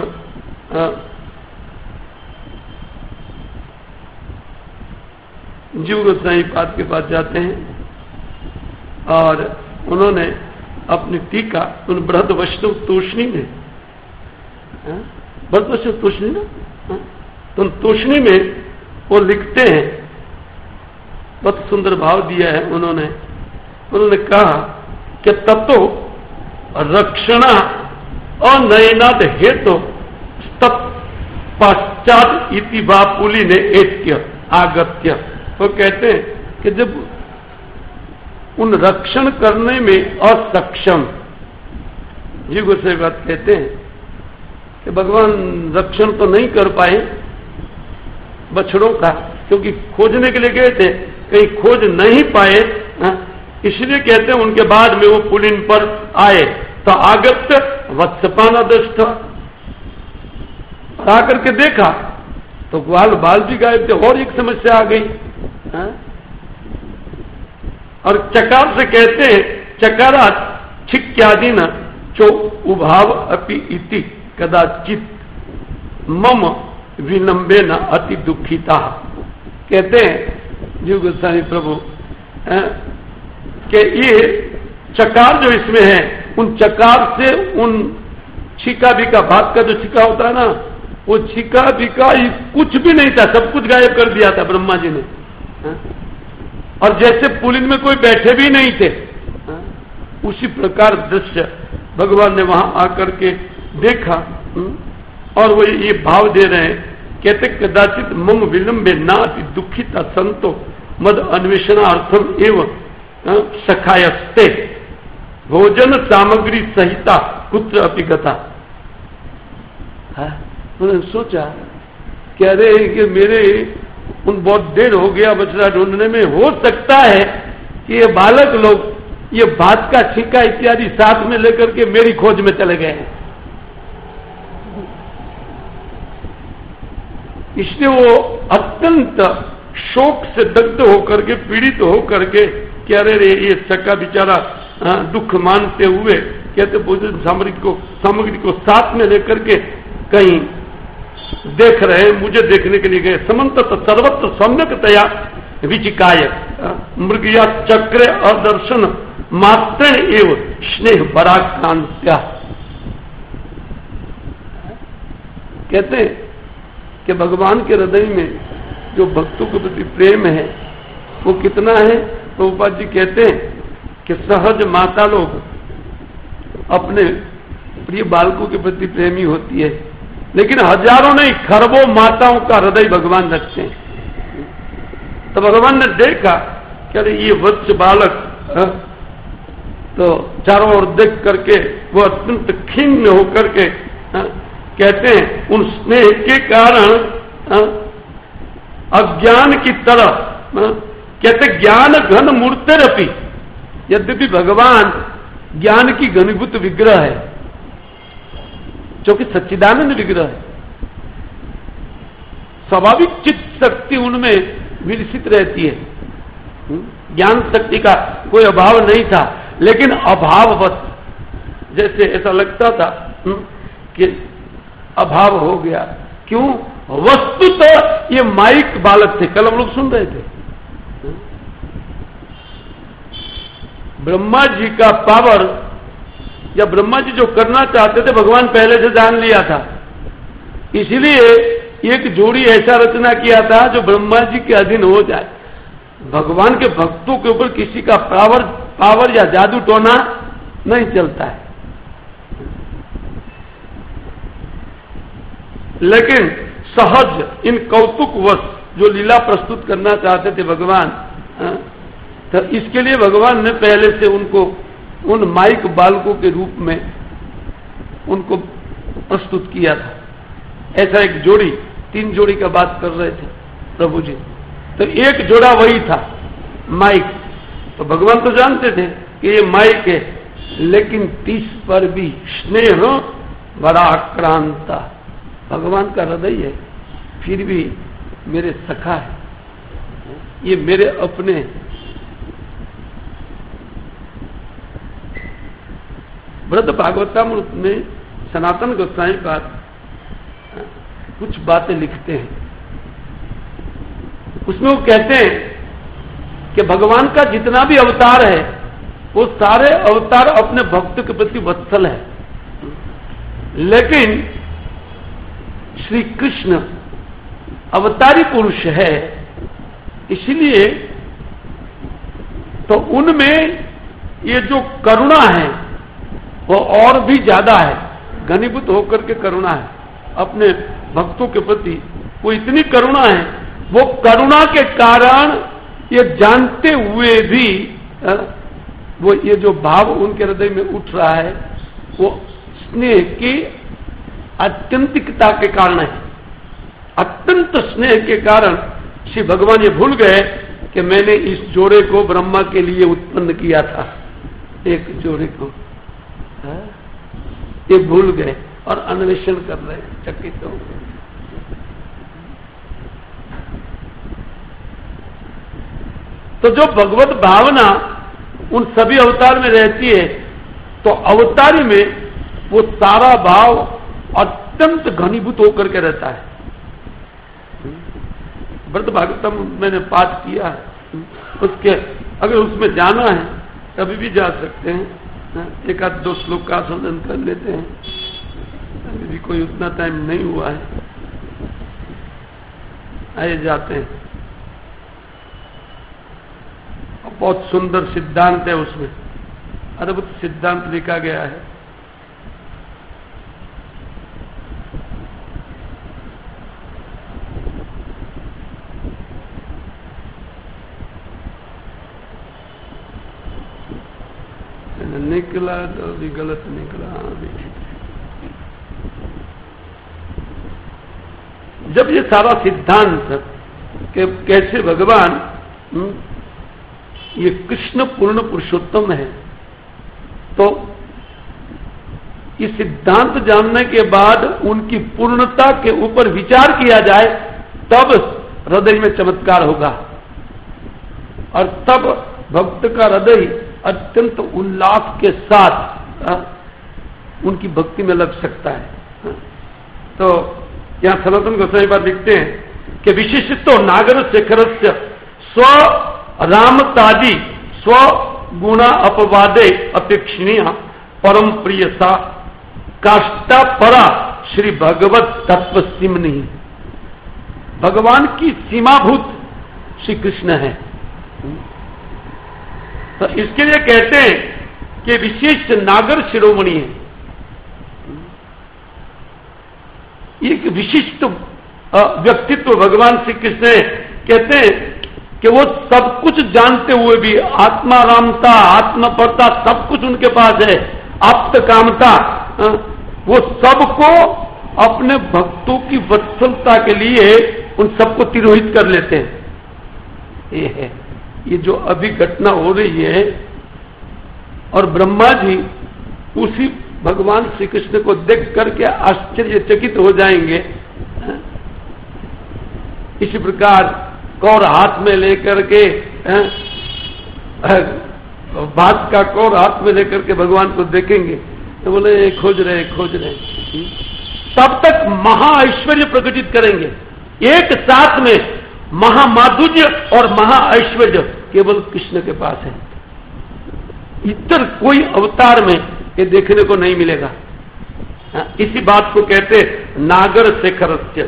जीव गोस्वामी पाद के पास जाते हैं और उन्होंने अपनी टीका उन बृहद वैष्णव तोषणी में, बृहद वैष्णव तोषणी ना, तो उन तोषणी में वो लिखते हैं, बहुत सुंदर भाव दिया है उन्होंने कहा कि तत्तो रक्षणा अनयनाद हेतु पश्चात इति बापुली ने एत्य आगत्य। वो कहते हैं कि जब उन रक्षण करने में असक्षम, जी गोसाई बात कहते हैं कि भगवान रक्षण तो नहीं कर पाए बछड़ों का, क्योंकि खोजने के लिए गए थे, कहीं खोज नहीं पाए, इसलिए कहते हैं उनके बाद में वो पुलिन पर आए तो आगत वत्सपान दृष्ट, आकर के देखा तो ग्वाल बाल भी गायब थे, और एक समस्या आ गई। और चकार से कहते हैं चकारा छिक्यादि न चो उभाव अपि इति कदाचित मम विनम्बे न अति दुखिता। कहते हैं जीव गोस्वामी प्रभु कि ये चकार जो इसमें है, उन चकार से उन छिका बिका, भात का जो छिका होता है ना, वो छिका बिका कुछ भी नहीं था, सब कुछ गायब कर दिया था ब्रह्मा जी ने। और जैसे पुलिन में कोई बैठे भी नहीं थे, उसी प्रकार दृश्य भगवान ने वहां आकर के देखा। और वो ये भाव दे रहे हैं, कहते कदाचित मम विलंबे नाति दुखिता संतो मद अन्वेषणार्थम एवं सखायस्ते भोजन सामग्री सहिता कुत्र अपि गता। उन्होंने सोचा कि अरे कि मेरे उन बहुत देर हो गया बछड़ा ढूंढने में, हो सकता है कि ये बालक लोग ये भात का छिक्का इत्यादि साथ में लेकर के मेरी खोज में चले गए हैं। इसलिए वो अत्यंत शोक से दग्ध होकर के, पीड़ित होकर के, कि अरे रे ये सका बेचारा दुख मानते हुए कहते भोजन सामग्री को साथ में लेकर के कहीं देख रहे, मुझे देखने के लिए गए। समन्त सर्वत्र सम्यकतया विचिकाय मृगया चक्र अदर्शन मात्र एवं स्नेह बराकांत्या। कहते हैं कि भगवान के हृदय में जो भक्तों के प्रति प्रेम है वो कितना है। प्रभुपाद जी कहते हैं कि सहज माता लोग अपने प्रिय बालकों के प्रति प्रेमी होती है, लेकिन हजारों नहीं खरबों माताओं का हृदय भगवान रखते हैं। तो भगवान ने देखा कि अरे ये वत्स बालक, तो चारों ओर देख करके वो अत्यंत खिन्न होकर के कहते हैं उन स्नेह के कारण अज्ञान की तरह, कहते ज्ञान घन मूर्तिरपि, यद्यपि भगवान ज्ञान की घनीभूत विग्रह है, जो कि सच्चिदानंद विग्रह है, स्वाभाविक चित्त शक्ति उनमें विकसित रहती है, ज्ञान शक्ति का कोई अभाव नहीं था, लेकिन अभाववत जैसे ऐसा लगता था कि अभाव हो गया। क्यों? वस्तुतः ये माइक बालक थे, कल हम लोग सुन रहे थे, ब्रह्मा जी का पावर या ब्रह्मा जी जो करना चाहते थे भगवान पहले से जान लिया था, इसलिए एक जोड़ी ऐसा रचना किया था जो ब्रह्मा जी के अधीन हो जाए। भगवान के भक्तों के ऊपर किसी का पावर या जादू टोना नहीं चलता है। लेकिन सहज इन कौतुकवश जो लीला प्रस्तुत करना चाहते थे भगवान, तो इसके लिए भगवान ने पहले से उनको उन माइक बालकों के रूप में उनको प्रस्तुत किया था। ऐसा एक जोड़ी, 3 जोड़ी का बात कर रहे थे प्रभु जी, तो एक जोड़ा वही था माइक। तो भगवान तो जानते थे कि ये माइक है, लेकिन 30 पर भी स्नेह बड़ा आक्रांता। भगवान का हृदय है, फिर भी मेरे सखा है, ये मेरे अपने। बृहद भागवतामृत में सनातन गोस्वामी पाद कुछ बातें लिखते हैं। उसमें वो कहते हैं कि भगवान का जितना भी अवतार है वो सारे अवतार अपने भक्त के प्रति वत्सल है, लेकिन श्री कृष्ण अवतारी पुरुष है, इसलिए तो उनमें ये जो करुणा है वो और भी ज्यादा है, घनीभूत होकर के करुणा है अपने भक्तों के प्रति। वो इतनी करुणा है, वो करुणा के कारण ये जानते हुए भी वो ये जो भाव उनके हृदय में उठ रहा है वो स्नेह की अत्यंतिकता के कारण है। अत्यंत स्नेह के कारण श्री भगवान ये भूल गए कि मैंने इस जोड़े को ब्रह्मा के लिए उत्पन्न किया था, एक जोड़े को ये भूल गए और अन्वेषण कर रहे हैं, चकित हो गए। तो जो भगवत भावना उन सभी अवतार में रहती है, तो अवतारी में वो सारा भाव अत्यंत घनीभूत होकर के रहता है। ब्रत भागवतम मैंने पाठ किया है, उसके अगर उसमें जाना है कभी भी जा सकते हैं, 1-2 श्लोक का संदन कर लेते हैं। अभी भी कोई उतना टाइम नहीं हुआ है, आए जाते हैं। बहुत सुंदर सिद्धांत है उसमें, अद्भुत सिद्धांत लिखा गया है। निकला तो भी गलत निकला, भी ठीक। जब ये सारा सिद्धांत कि कैसे भगवान ये कृष्ण पूर्ण पुरुषोत्तम है, तो ये सिद्धांत जानने के बाद उनकी पूर्णता के ऊपर विचार किया जाए, तब हृदय में चमत्कार होगा और तब भक्त का हृदय अत्यंत उल्लास के साथ उनकी भक्ति में लग सकता है। तो यहां सनातन गोस्वामी पर लिखते हैं कि विशिष्टो नागर शेखरस्य स्व रामतादि स्व गुणा अपवादे अपेक्षणीय परम प्रिय सा काष्टा परा श्री भगवत तत्व सिमनी। भगवान की सीमाभूत श्री कृष्ण है। तो इसके लिए कहते हैं कि विशेष नागर शिरोमणि है, एक विशिष्ट व्यक्तित्व भगवान श्री कृष्ण है। कहते हैं कि वो सब कुछ जानते हुए भी आत्मारामता, आत्मपरता सब कुछ उनके पास है, आप्त कामता, वो सबको अपने भक्तों की वत्सलता के लिए उन सबको तिरोहित कर लेते हैं। ये है ये जो अभी घटना हो रही है, और ब्रह्मा जी उसी भगवान श्री कृष्ण को देख करके आश्चर्यचकित हो जाएंगे। इसी प्रकार कौर हाथ में लेकर के बात का कौर हाथ में लेकर के भगवान को देखेंगे तो बोले खोज रहे। तब तक महा ऐश्वर्य प्रकटित करेंगे, एक साथ में महामाधुर्य और महा ऐश्वर्य केवल कृष्ण के पास है। इतर कोई अवतार में ये देखने को नहीं मिलेगा। इसी बात को कहते नागर शेखरस्य।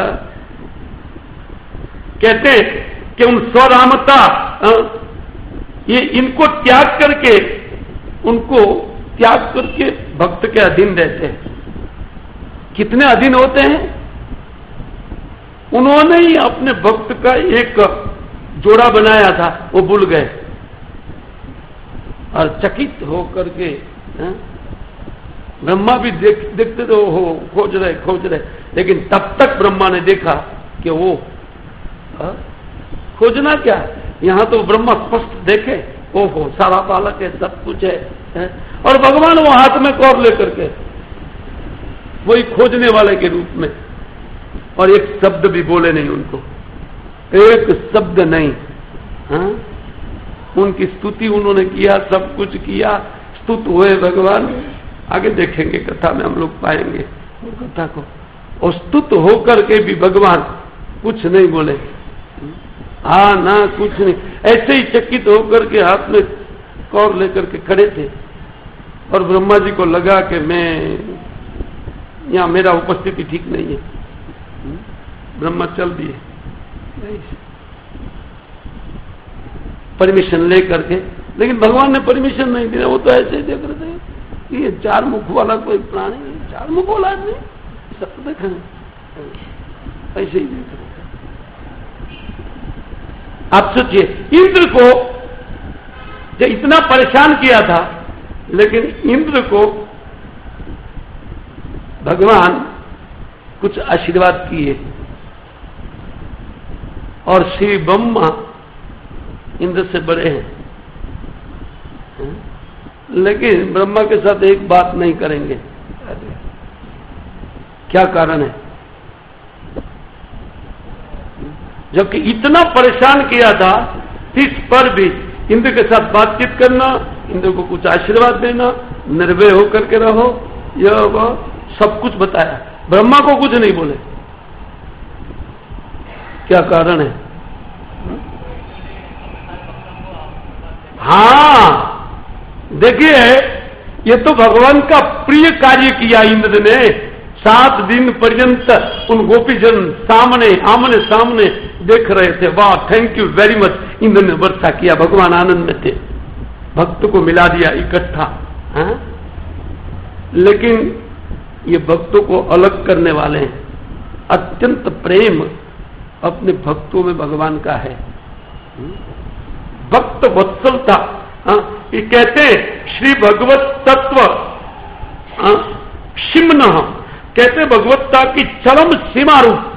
कहते कि उन स्वरामता ये इनको त्याग करके, उनको त्याग करके भक्त के अधीन रहते हैं। कितने अधीन होते हैं? उन्होंने ही अपने भक्त का एक जोड़ा बनाया था, वो भूल गए और चकित हो करके ब्रह्मा भी देखते तो हो खोज रहे, लेकिन तब तक ब्रह्मा ने देखा कि वो खोजना क्या, यहां तो ब्रह्मा स्पष्ट देखे, ओहो सारा बालक है, सब कुछ है। और भगवान वो हाथ में कौर लेकर के वही खोजने वाले के रूप में, और एक शब्द भी बोले नहीं उनको, एक शब्द नहीं। उनकी स्तुति उन्होंने किया, सब कुछ किया, स्तुत हुए भगवान। आगे देखेंगे कथा में, हम लोग पाएंगे वो कथा को। और स्तुत होकर के भी भगवान कुछ नहीं बोले, हाँ ना कुछ नहीं, ऐसे ही चकित होकर के हाथ में कौर लेकर के खड़े थे। और ब्रह्मा जी को लगा कि मैं यहां, मेरा उपस्थिति ठीक नहीं है। ब्रह्मा चल दिए परमिशन लेकर के, लेकिन भगवान ने परमिशन नहीं दिया। वो तो ऐसे ही देख रहे थे कि ये चार मुख वाला कोई प्राणी, चार मुख वाला आदमी, सब देख रहे, ऐसे ही देख रहे। आप सोचिए, इंद्र को जो इतना परेशान किया था, लेकिन इंद्र को भगवान कुछ आशीर्वाद किए, और श्री ब्रह्मा इंद्र से बड़े हैं, लेकिन ब्रह्मा के साथ एक बात नहीं करेंगे। क्या कारण है? जबकि इतना परेशान किया था, इस पर भी इंद्र के साथ बातचीत करना, इंद्र को कुछ आशीर्वाद देना, निर्भय होकर के रहो, यह वह सब कुछ बताया, ब्रह्मा को कुछ नहीं बोले। क्या कारण है? हाँ, देखिए, ये तो भगवान का प्रिय कार्य किया इंद्र ने। 7 दिन पर्यंत उन गोपीजन सामने आमने सामने देख रहे थे। वाह, thank you very much. Indra ने वर्षा किया, भगवान आनंद में थे, भक्त को मिला दिया इकट्ठा। लेकिन ये भक्तों को अलग करने वाले हैं। अत्यंत प्रेम अपने भक्तों में भगवान का है, भक्त वत्सलता। ये कहते हैं श्री भगवत तत्व शिम्न, कहते भगवत्ता की चरम सीमा रूप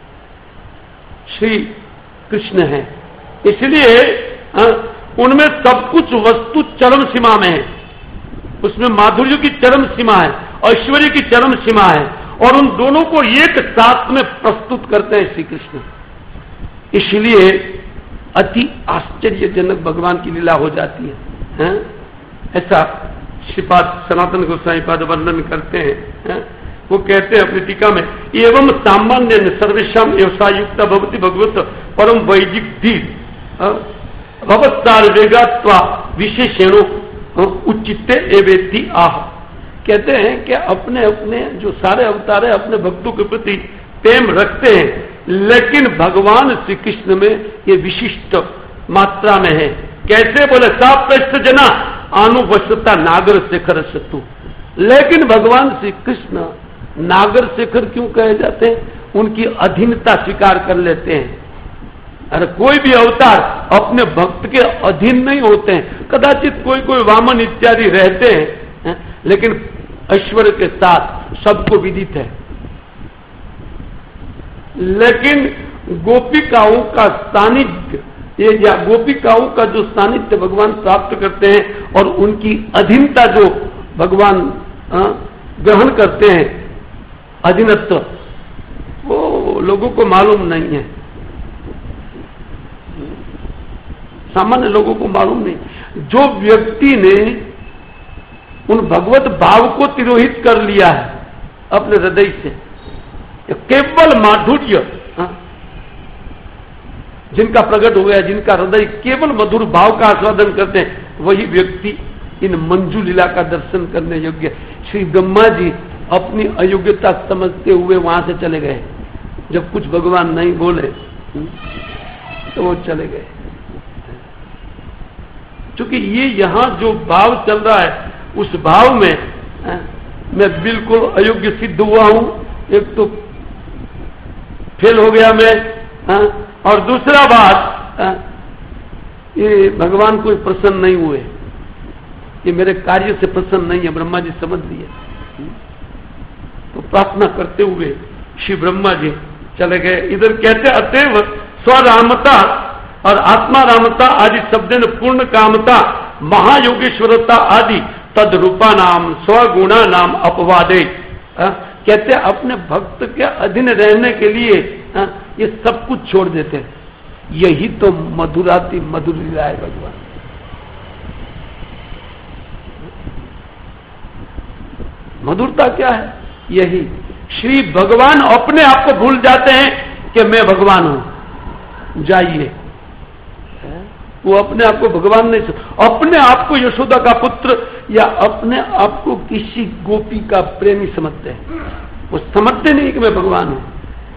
श्री कृष्ण है। इसलिए उनमें सब कुछ वस्तु चरम सीमा में है, उसमें माधुर्य की चरम सीमा है, ऐश्वर्य की चरम सीमा है, और उन दोनों को एक साथ में प्रस्तुत करते हैं श्री कृष्ण। इसलिए अति आश्चर्यजनक भगवान की लीला हो जाती है। ऐसा श्रीपाद सनातन गोस्वामी पाद वर्णन करते हैं। वो कहते हैं अपनी टीका में, एवं सामान्य सर्वेशम व्यवसायुक्त भवती भगवत परम वैदिक धीर भवत्सार वेगात्वा विशेषणों उचित एवेति आह। कहते हैं कि अपने अपने जो सारे अवतार है अपने भक्तों के प्रति प्रेम रखते हैं, लेकिन भगवान श्री कृष्ण में ये विशिष्ट मात्रा में है। कैसे? बोले साप्रेष्ठ जना आनुवश्यता नागर शेखर शत्रु। लेकिन भगवान श्री कृष्ण नागर शेखर क्यों कहे जाते हैं? उनकी अधीनता स्वीकार कर लेते हैं। अरे कोई भी अवतार अपने भक्त के अधीन नहीं होते हैं। कदाचित कोई कोई वामन इत्यादि रहते हैं, लेकिन ऐश्वर्य के साथ सबको विदित है। लेकिन गोपिकाओं का सानिध्य, ये या गोपिकाओं का जो सानिध्य भगवान प्राप्त करते हैं और उनकी अधीनता जो भगवान ग्रहण करते हैं, अधीनत्व, वो लोगों को मालूम नहीं है, सामान्य लोगों को मालूम नहीं। जो व्यक्ति ने उन भगवत भाव को तिरोहित कर लिया है अपने हृदय से, केवल माधुर्य जिनका प्रकट हो गया, जिनका हृदय केवल मधुर भाव का आस्वादन करते हैं, वही व्यक्ति इन मंजू लीला का दर्शन करने योग्य। श्री ब्रह्मा जी अपनी अयोग्यता समझते हुए वहां से चले गए। जब कुछ भगवान नहीं बोले तो वो चले गए, क्योंकि ये यहां जो भाव चल रहा है उस भाव में मैं बिल्कुल अयोग्य सिद्ध हुआ हूं। एक तो फेल हो गया मैं, और दूसरा बात ये भगवान कोई प्रसन्न नहीं हुए, ये मेरे कार्य से प्रसन्न नहीं है, ब्रह्मा जी समझ लिए। तो प्रार्थना करते हुए श्री ब्रह्मा जी चले गए। इधर कहते अतएव स्वरामता और आत्मा रामता आदि शब्द पूर्ण कामता महायोगेश्वरता आदि तद रूपा नाम स्वगुणा नाम अपवादे। कहते अपने भक्त के अधीन रहने के लिए ये सब कुछ छोड़ देते। यही तो मधुराति मधुर लीला है भगवान। मधुरता क्या है? यही श्री भगवान अपने आप को भूल जाते हैं कि मैं भगवान हूं, जाइए। वो अपने आप को भगवान नहीं, अपने आप को यशोदा का पुत्र या अपने आप को किसी गोपी का प्रेमी समझते हैं। वो समझते नहीं कि मैं भगवान हूं।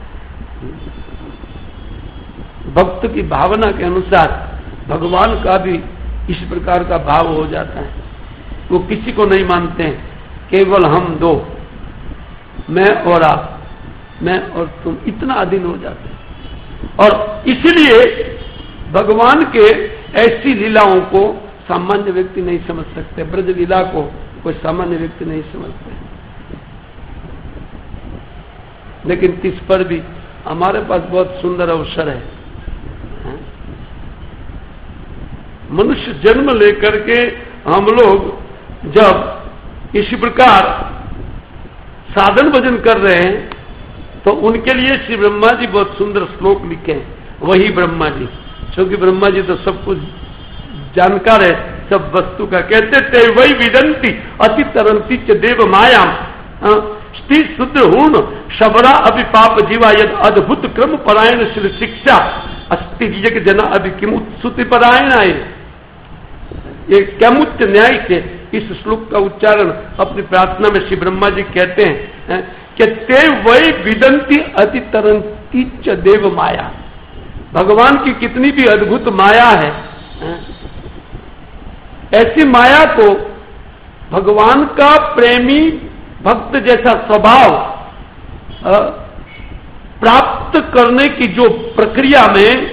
भक्त की भावना के अनुसार भगवान का भी इस प्रकार का भाव हो जाता है। वो किसी को नहीं मानते हैं, केवल हम दो, मैं और आप, मैं और तुम, इतना अधीन हो जाते हैं। और इसलिए भगवान के ऐसी लीलाओं को सामान्य व्यक्ति नहीं समझ सकते। ब्रज लीला को कोई सामान्य व्यक्ति नहीं समझते। लेकिन इस पर भी हमारे पास बहुत सुंदर अवसर है। मनुष्य जन्म लेकर के हम लोग जब इसी प्रकार साधन भजन कर रहे हैं तो उनके लिए श्री ब्रह्मा जी बहुत सुंदर श्लोक लिखे हैं। वही ब्रह्मा जी, क्योंकि ब्रह्मा जी तो सब कुछ जानकार है, सब वस्तु का। कहते थे वही विदंती अति तरंती च देव मायाम स्थिर शुद्ध हूर्ण शबरा अभि पाप जीवा यद अद्भुत क्रम परायण श्री शिक्षा अस्ति जना अभि किम उत्सुति परायण आए। ये कैमुच्च न्याय से इस श्लोक का उच्चारण अपनी प्रार्थना में श्री ब्रह्मा जी कहते हैं कि ते वही विदंती अति तरंती च देव माया। भगवान की कितनी भी अद्भुत माया है, ऐसी माया को भगवान का प्रेमी भक्त जैसा स्वभाव प्राप्त करने की जो प्रक्रिया में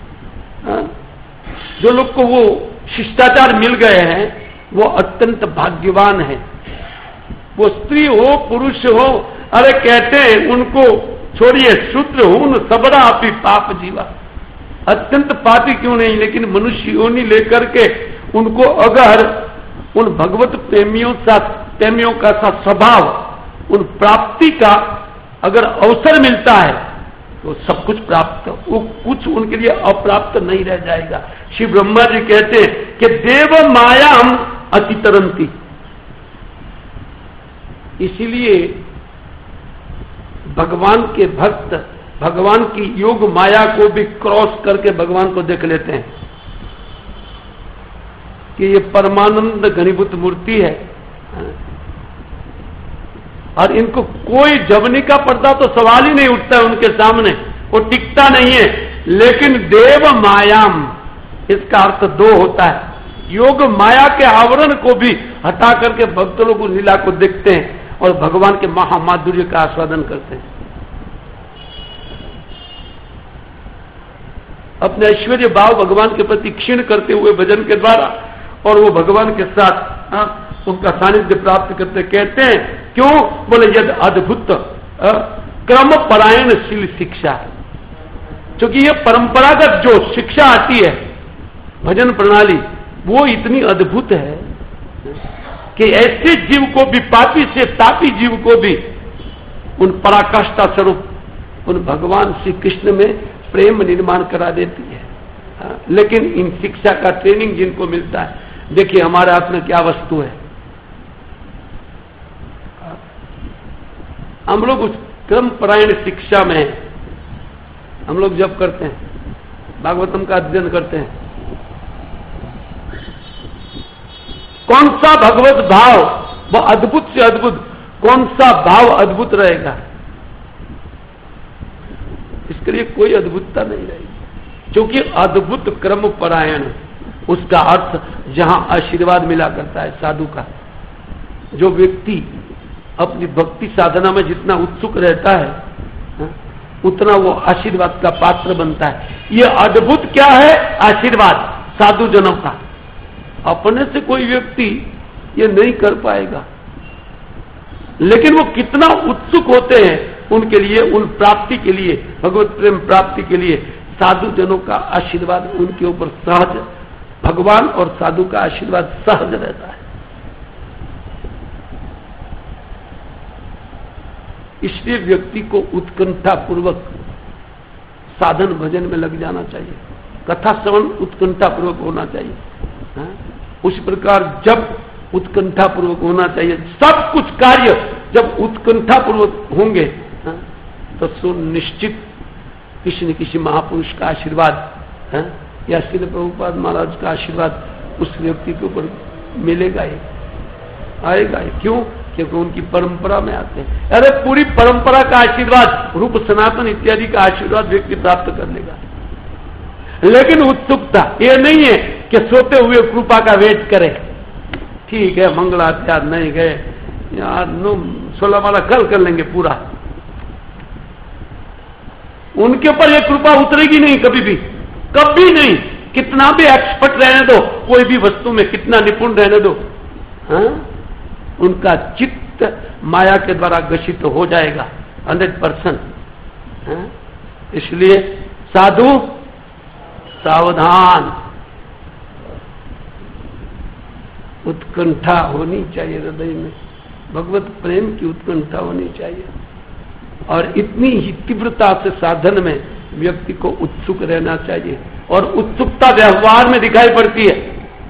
जो लोग को वो शिष्टाचार मिल गए हैं वो अत्यंत भाग्यवान है। वो स्त्री हो पुरुष हो, अरे कहते हैं उनको छोड़िए, शूद्र हो न सबरा अपी पाप जीवा, अत्यंत पापी क्यों नहीं, लेकिन मनुष्य योनि लेकर के उनको अगर उन भगवत प्रेमियों का सा स्वभाव, उन प्राप्ति का अगर अवसर मिलता है तो सब कुछ प्राप्त, वो कुछ उनके लिए अप्राप्त नहीं रह जाएगा। श्री ब्रह्मा जी कहते हैं कि देव मायाम अति तरंती। इसीलिए भगवान के भक्त भगवान की योग माया को भी क्रॉस करके भगवान को देख लेते हैं कि ये परमानंद घनीभूत मूर्ति है और इनको कोई जवनी का पर्दा तो सवाल ही नहीं उठता है उनके सामने, वो टिकता नहीं है। लेकिन देव मायाम, इसका अर्थ दो होता है। योग माया के आवरण को भी हटा करके भक्त लोग उस लीला को देखते हैं और भगवान के महामाधुर्य का आस्वादन करते हैं। अपने ऐश्वर्य भाव भगवान के प्रति क्षीण करते हुए भजन के द्वारा और वो भगवान के साथ उनका सानिध्य प्राप्त करते। कहते हैं क्यों? बोले यद अद्भुत क्रम परायणशील शिक्षा, क्योंकि ये परंपरागत जो शिक्षा आती है भजन प्रणाली वो इतनी अद्भुत है कि ऐसे जीव को भी, पापी से तापी जीव को भी उन पराकाष्ठा स्वरूप उन भगवान श्री कृष्ण में प्रेम निर्माण करा देती है। लेकिन इन शिक्षा का ट्रेनिंग जिनको मिलता है, देखिए हमारे हाथ में क्या वस्तु है। हम लोग उस क्रम परायण शिक्षा में हम लोग जब करते हैं, भागवतम का अध्ययन करते हैं, कौन सा भगवत भाव, वो अद्भुत से अद्भुत कौन सा भाव अद्भुत रहेगा? इसके लिए कोई अद्भुतता नहीं रहेगी, क्योंकि अद्भुत क्रम परायण, उसका अर्थ जहां आशीर्वाद मिला करता है साधु का। जो व्यक्ति अपनी भक्ति साधना में जितना उत्सुक रहता है उतना वो आशीर्वाद का पात्र बनता है। ये अद्भुत क्या है? आशीर्वाद साधु जनों का। अपने से कोई व्यक्ति ये नहीं कर पाएगा, लेकिन वो कितना उत्सुक होते हैं उनके लिए, उन प्राप्ति के लिए, भगवत प्रेम प्राप्ति के लिए। साधु जनों का आशीर्वाद उनके ऊपर सहज, भगवान और साधु का आशीर्वाद सहज रहता है। इसलिए व्यक्ति को उत्कंठा पूर्वक साधन भजन में लग जाना चाहिए, कथा श्रवण उत्कंठा पूर्वक होना चाहिए। उस प्रकार जब उत्कंठा पूर्वक होना चाहिए, सब कुछ कार्य जब उत्कंठा पूर्वक होंगे तो सुनिश्चित किसी न किसी महापुरुष का आशीर्वाद या श्रील प्रभुपाद महाराज का आशीर्वाद उस व्यक्ति के ऊपर मिलेगा ही, आएगा ही। क्यों? क्योंकि उनकी परंपरा में आते हैं। अरे पूरी परंपरा का आशीर्वाद, रूप सनातन इत्यादि का आशीर्वाद व्यक्ति प्राप्त कर लेगा। लेकिन उत्सुकता ये नहीं है कि सोते हुए कृपा का वेट करे। ठीक है, मंगलाचार नहीं गए यार, 16 वाला कल कर लेंगे पूरा। उनके ऊपर ये कृपा उतरेगी नहीं कभी भी, कभी नहीं। कितना भी एक्सपर्ट रहने दो, कोई भी वस्तु में कितना निपुण रहने दो, उनका चित्त माया के द्वारा ग्रसित हो जाएगा 100%। इसलिए साधु सावधान, उत्कंठा होनी चाहिए हृदय में, भगवत प्रेम की उत्कंठा होनी चाहिए। और इतनी ही तीव्रता से साधन में व्यक्ति को उत्सुक रहना चाहिए। और उत्सुकता व्यवहार में दिखाई पड़ती है।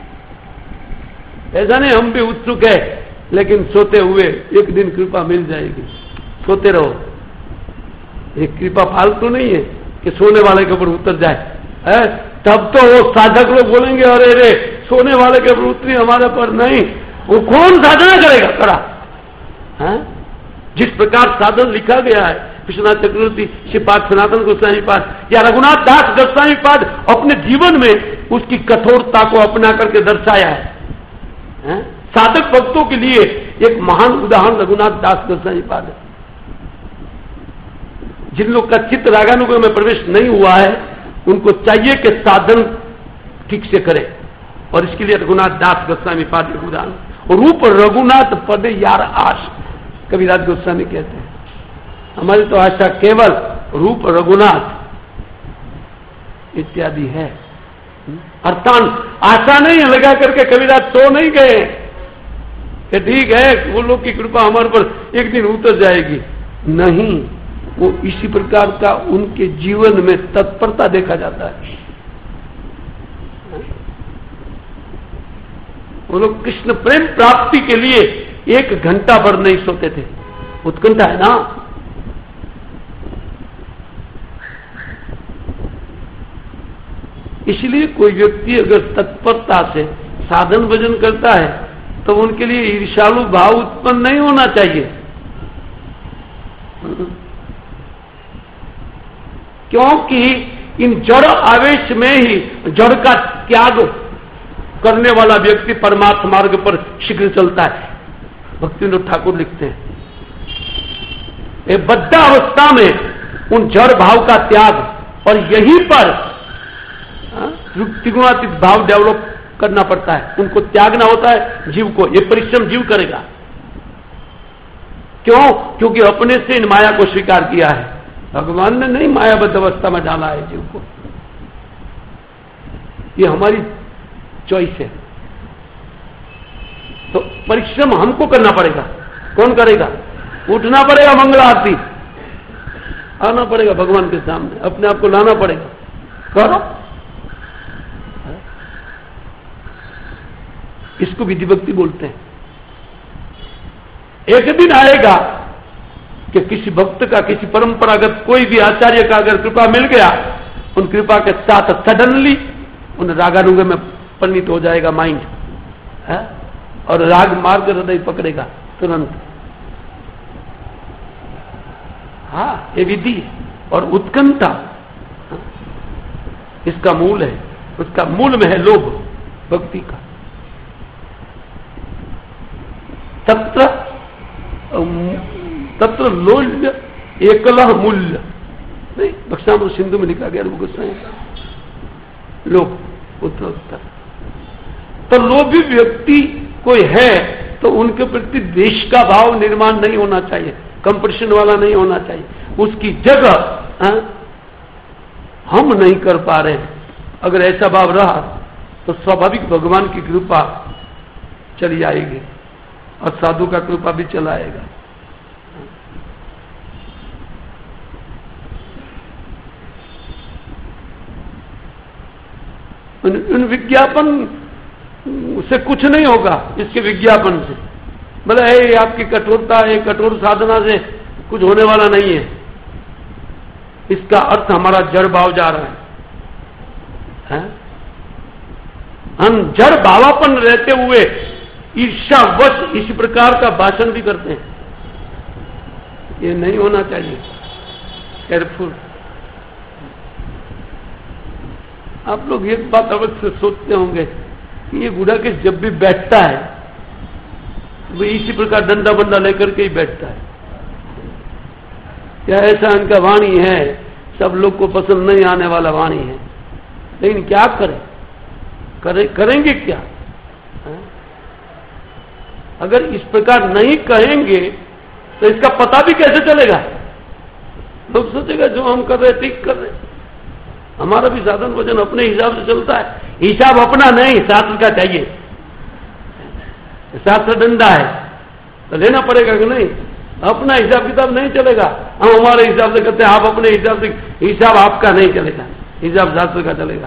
ऐसा नहीं हम भी उत्सुक है, लेकिन सोते हुए एक दिन कृपा मिल जाएगी, सोते रहो। ये कृपा फालतू नहीं है कि सोने वाले के ऊपर उतर जाए। तब तो वो साधक लोग बोलेंगे अरे रे सोने वाले के ऊपर उतरी, हमारे पर नहीं। वो कौन साधना करेगा कड़ा? जिस प्रकार साधन लिखा गया है, विश्वनाथ चक्रवर्ती श्रीपाद सनातन गोस्वामी पाद या रघुनाथ दास गोस्वामी पाद अपने जीवन में उसकी कठोरता को अपना करके दर्शाया है। साधक भक्तों के लिए एक महान उदाहरण रघुनाथ दास गोस्वामी पाद है। जिन लोग का चित्त रागानुग में प्रवेश नहीं हुआ है, उनको चाहिए कि साधन ठीक से करें। और इसके लिए रघुनाथ दास गोस्वामी पाद एक उदाहरण। रूप रघुनाथ पदे यार आश, कविराज गोस्वामी कहते हैं। हमारी तो आशा केवल रूप रघुनाथ इत्यादि है। अर्थात आशा नहीं लगा करके कविराज सो नहीं गए कि ठीक है वो लोग की कृपा हमारे पर एक दिन उतर जाएगी। नहीं, वो इसी प्रकार का उनके जीवन में तत्परता देखा जाता है। वो लोग कृष्ण प्रेम प्राप्ति के लिए 1 घंटा भर नहीं सोते थे। उत्कंठा है ना। इसलिए कोई व्यक्ति अगर तत्परता से साधन भजन करता है तो उनके लिए ईर्ष्यालु भाव उत्पन्न नहीं होना चाहिए। क्योंकि इन जड़ आवेश में ही जड़ का त्याग करने वाला व्यक्ति परमात्मा मार्ग पर शीघ्र चलता है। भक्तिविनोद ठाकुर लिखते हैं, बद्ध अवस्था में उन जड़ भाव का त्याग, और यहीं पर त्रिगुणातीत भाव डेवलप करना पड़ता है। उनको त्यागना होता है जीव को। ये परिश्रम जीव करेगा। क्यों? क्योंकि अपने से इन माया को स्वीकार किया है। भगवान ने नहीं मायाबद्ध अवस्था में डाला है जीव को। ये हमारी चॉइस है। तो परिश्रम हमको करना पड़ेगा। कौन करेगा? उठना पड़ेगा, मंगल आरती आना पड़ेगा भगवान के सामने, अपने आप को लाना पड़ेगा। करो। इसको विधि भक्ति बोलते हैं। एक दिन आएगा कि किसी भक्त का, किसी परंपरागत कोई भी आचार्य का अगर कृपा मिल गया, उन कृपा के साथ सडनली उन रागानुग में परिणित हो जाएगा माइंड। और राग मार्ग हृदय पकड़ेगा तुरंत। हाँ, ये विधि और उत्कंठा इसका मूल है। उसका मूल में है लोभ भक्ति का। तत्र लोल्य एकलह मूल्य, नहीं, भक्ष्यामृत सिंधु में लिखा गया लोभ उत्तर। तो लोभी व्यक्ति कोई है तो उनके प्रति द्वेष का भाव निर्माण नहीं होना चाहिए, कंपटीशन वाला नहीं होना चाहिए। उसकी जगह हम नहीं कर पा रहे, अगर ऐसा भाव रहा तो स्वाभाविक भगवान की कृपा चली आएगी और साधु का कृपा भी चला आएगा। उन विज्ञापन से कुछ नहीं होगा, इसके विज्ञापन से बोले ये आपकी कठोरता है, कठोर साधना से कुछ होने वाला नहीं है। इसका अर्थ हमारा जड़ भाव जा रहा है। हम जड़ भावापन रहते हुए ईर्ष्यावश इस प्रकार का भाषण भी करते हैं, ये नहीं होना चाहिए। केयरफुल। आप लोग एक बात अवश्य सोचते होंगे कि ये बूढ़ा के जब भी बैठता है वो इसी प्रकार डंडा बंडा लेकर के ही बैठता है। क्या ऐसा इनका वाणी है, सब लोग को पसंद नहीं आने वाला वाणी है, लेकिन क्या करेंगे क्या? अगर इस प्रकार नहीं कहेंगे तो इसका पता भी कैसे चलेगा? लोग सोचेगा जो हम कर रहे ठीक कर रहे। हमारा भी साधन भोजन अपने हिसाब से चलता है, हिसाब अपना नहीं, शास्त्र का चाहिए। शास्त्र डंडा है तो लेना पड़ेगा कि नहीं? अपना हिसाब किताब नहीं चलेगा। हम हमारे हिसाब से करते हैं, आप अपने हिसाब से। हिसाब आपका नहीं चलेगा, हिसाब शास्त्र का चलेगा।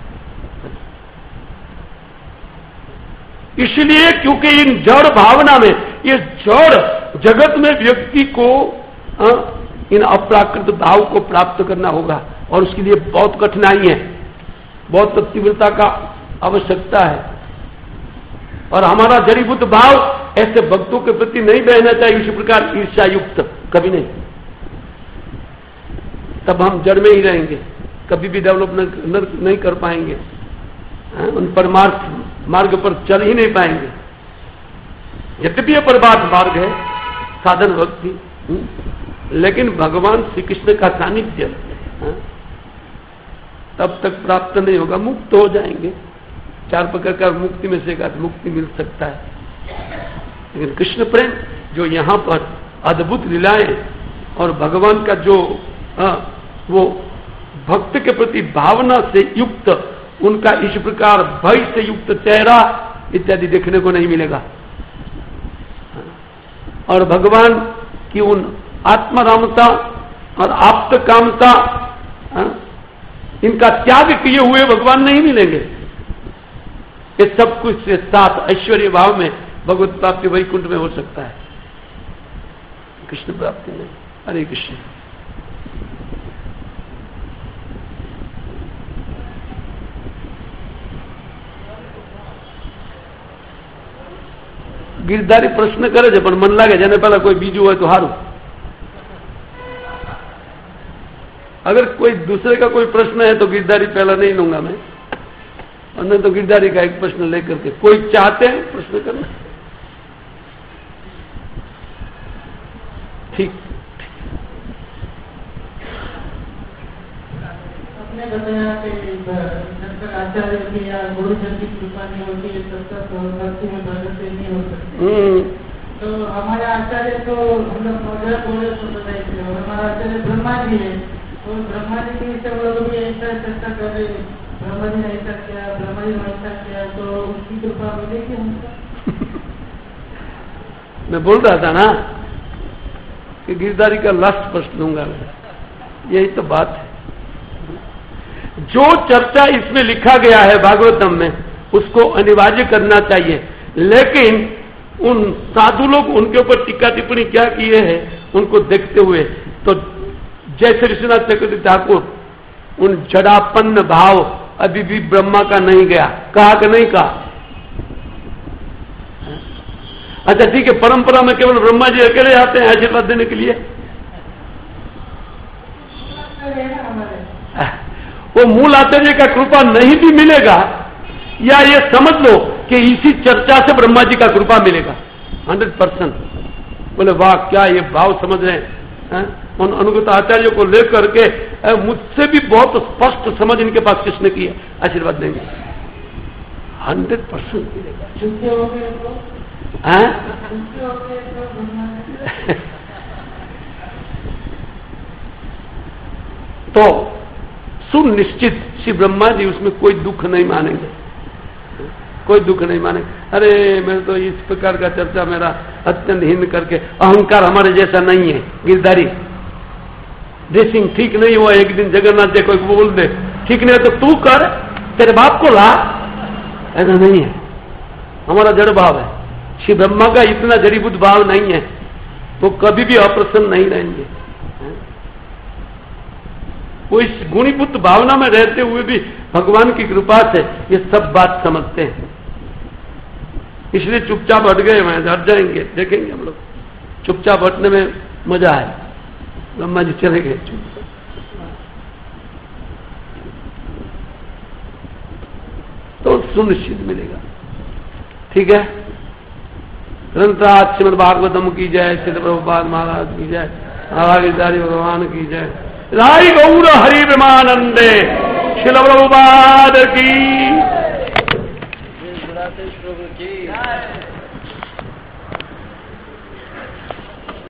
इसलिए क्योंकि इन जड़ भावना में, ये जड़ जगत में व्यक्ति को इन अप्राकृत भाव को प्राप्त करना होगा और उसके लिए बहुत कठिनाई है, बहुत तीव्रता का आवश्यकता है। और हमारा जड़ीभूत भाव ऐसे भक्तों के प्रति नहीं बहना चाहिए इसी प्रकार ईर्ष्या युक्त, कभी नहीं। तब हम जड़ में ही रहेंगे, कभी भी डेवलप नहीं कर पाएंगे, उन परमार्थ मार्ग पर चल ही नहीं पाएंगे। यद्यपि यह परमार्थ मार्ग है, साधन भक्ति, लेकिन भगवान श्री कृष्ण का सानिध्य तब तक प्राप्त नहीं होगा। मुक्त हो जाएंगे, 4 प्रकार का मुक्ति में से एक मुक्ति मिल सकता है, लेकिन कृष्ण प्रेम जो यहां पर अद्भुत लीलाएं और भगवान का जो वो भक्त के प्रति भावना से युक्त, उनका इस प्रकार भय से युक्त चेहरा इत्यादि देखने को नहीं मिलेगा। और भगवान की उन आत्मरामता और आप्त कामता, इनका त्याग किए हुए भगवान नहीं मिलेंगे। ये सब कुछ से साथ ऐश्वर्य भाव में भगवत प्राप्ति वैकुंठ में हो सकता है, कृष्ण प्राप्ति में। हरे कृष्ण। गिरधारी प्रश्न करे છે પણ મન લાગે જેને પહેલા કોઈ બીજું હોય તો સારું। अगर कोई दूसरे का कोई प्रश्न है तो गिरधारी पहला नहीं लूंगा मैं, और नहीं तो गिरधारी का एक प्रश्न लेकर के कोई चाहते हैं प्रश्न करना। ठीक। आपने बताया कि जब तक आचार्य की या गुरुजन की कृपा नहीं होती है तब तक भक्ति में प्रगति नहीं हो सकती। तो हमारे आचार्य तो हम लोग बोले तो बताए थे, और हमारा आचार्य ब्रह्मा जी है, तो ब्रह्मा जी के सब लोग भी ऐसा चर्चा कर रहे, ब्रह्मा जी ने ऐसा किया, ब्रह्मा जी ने ऐसा किया, तो उसकी कृपा मिलेगी हमको? मैं बोल रहा था ना कि गिरधारी का लास्ट प्रश्न दूंगा मैं, यही तो बात है। जो चर्चा इसमें लिखा गया है भागवतम में, उसको अनिवार्य करना चाहिए, लेकिन उन साधु लोग उनके ऊपर टीका टिप्पणी क्या किए हैं उनको देखते हुए, तो जैसे विश्वनाथ चक्रवर्ती ठाकुर, उन जड़ापन्न भाव अभी भी ब्रह्मा का नहीं गया, कहा कि नहीं कहा? अच्छा ठीक है, परंपरा में केवल ब्रह्मा जी अकेले आते हैं आशीर्वाद देने के लिए? वो मूल आचार्य का कृपा नहीं भी मिलेगा, या ये समझ लो कि इसी चर्चा से ब्रह्मा जी का कृपा मिलेगा 100%। बोले वाह, क्या ये भाव समझ रहे हैं? उन अनुगत आचार्यों को लेकर के मुझसे भी बहुत स्पष्ट समझ इनके पास किसने की है, आशीर्वाद देंगे 100% मिलेगा। तो सुनिश्चित श्री ब्रह्मा जी उसमें कोई दुख नहीं मानेंगे, कोई दुख नहीं मानेंगे। अरे मैं तो इस प्रकार का चर्चा मेरा अत्यंत हीन करके, अहंकार हमारे जैसा नहीं है, गिरधारी ड्रेसिंग ठीक नहीं हुआ, एक दिन जगन्नाथ जी को बोल दे ठीक नहीं है तो तू कर, तेरे बाप को ला, ऐसा नहीं है। हमारा जड़ भाव है। श्री ब्रह्मा का इतना जड़ीभूत भाव नहीं है, वो कभी भी अप्रसन्न नहीं रहेंगे। वो इस गुणीभूत भावना में रहते हुए भी भगवान की कृपा से ये सब बात समझते हैं, इसलिए चुपचाप हट गए, वहां हट जाएंगे, देखेंगे हम लोग। चुपचाप हटने में मजा है। ब्रह्मा जी चले गए चुपचाप, तो सुनिश्चित मिलेगा। ठीक है, ग्रंथराज श्रीमद् भागवतम की जय, श्री प्रभुपाद महाराज की जय, आवागिरधारी भगवान की जय। राई गौर हरि ब्रह्मानंदे, श्रील प्रभुपाद की।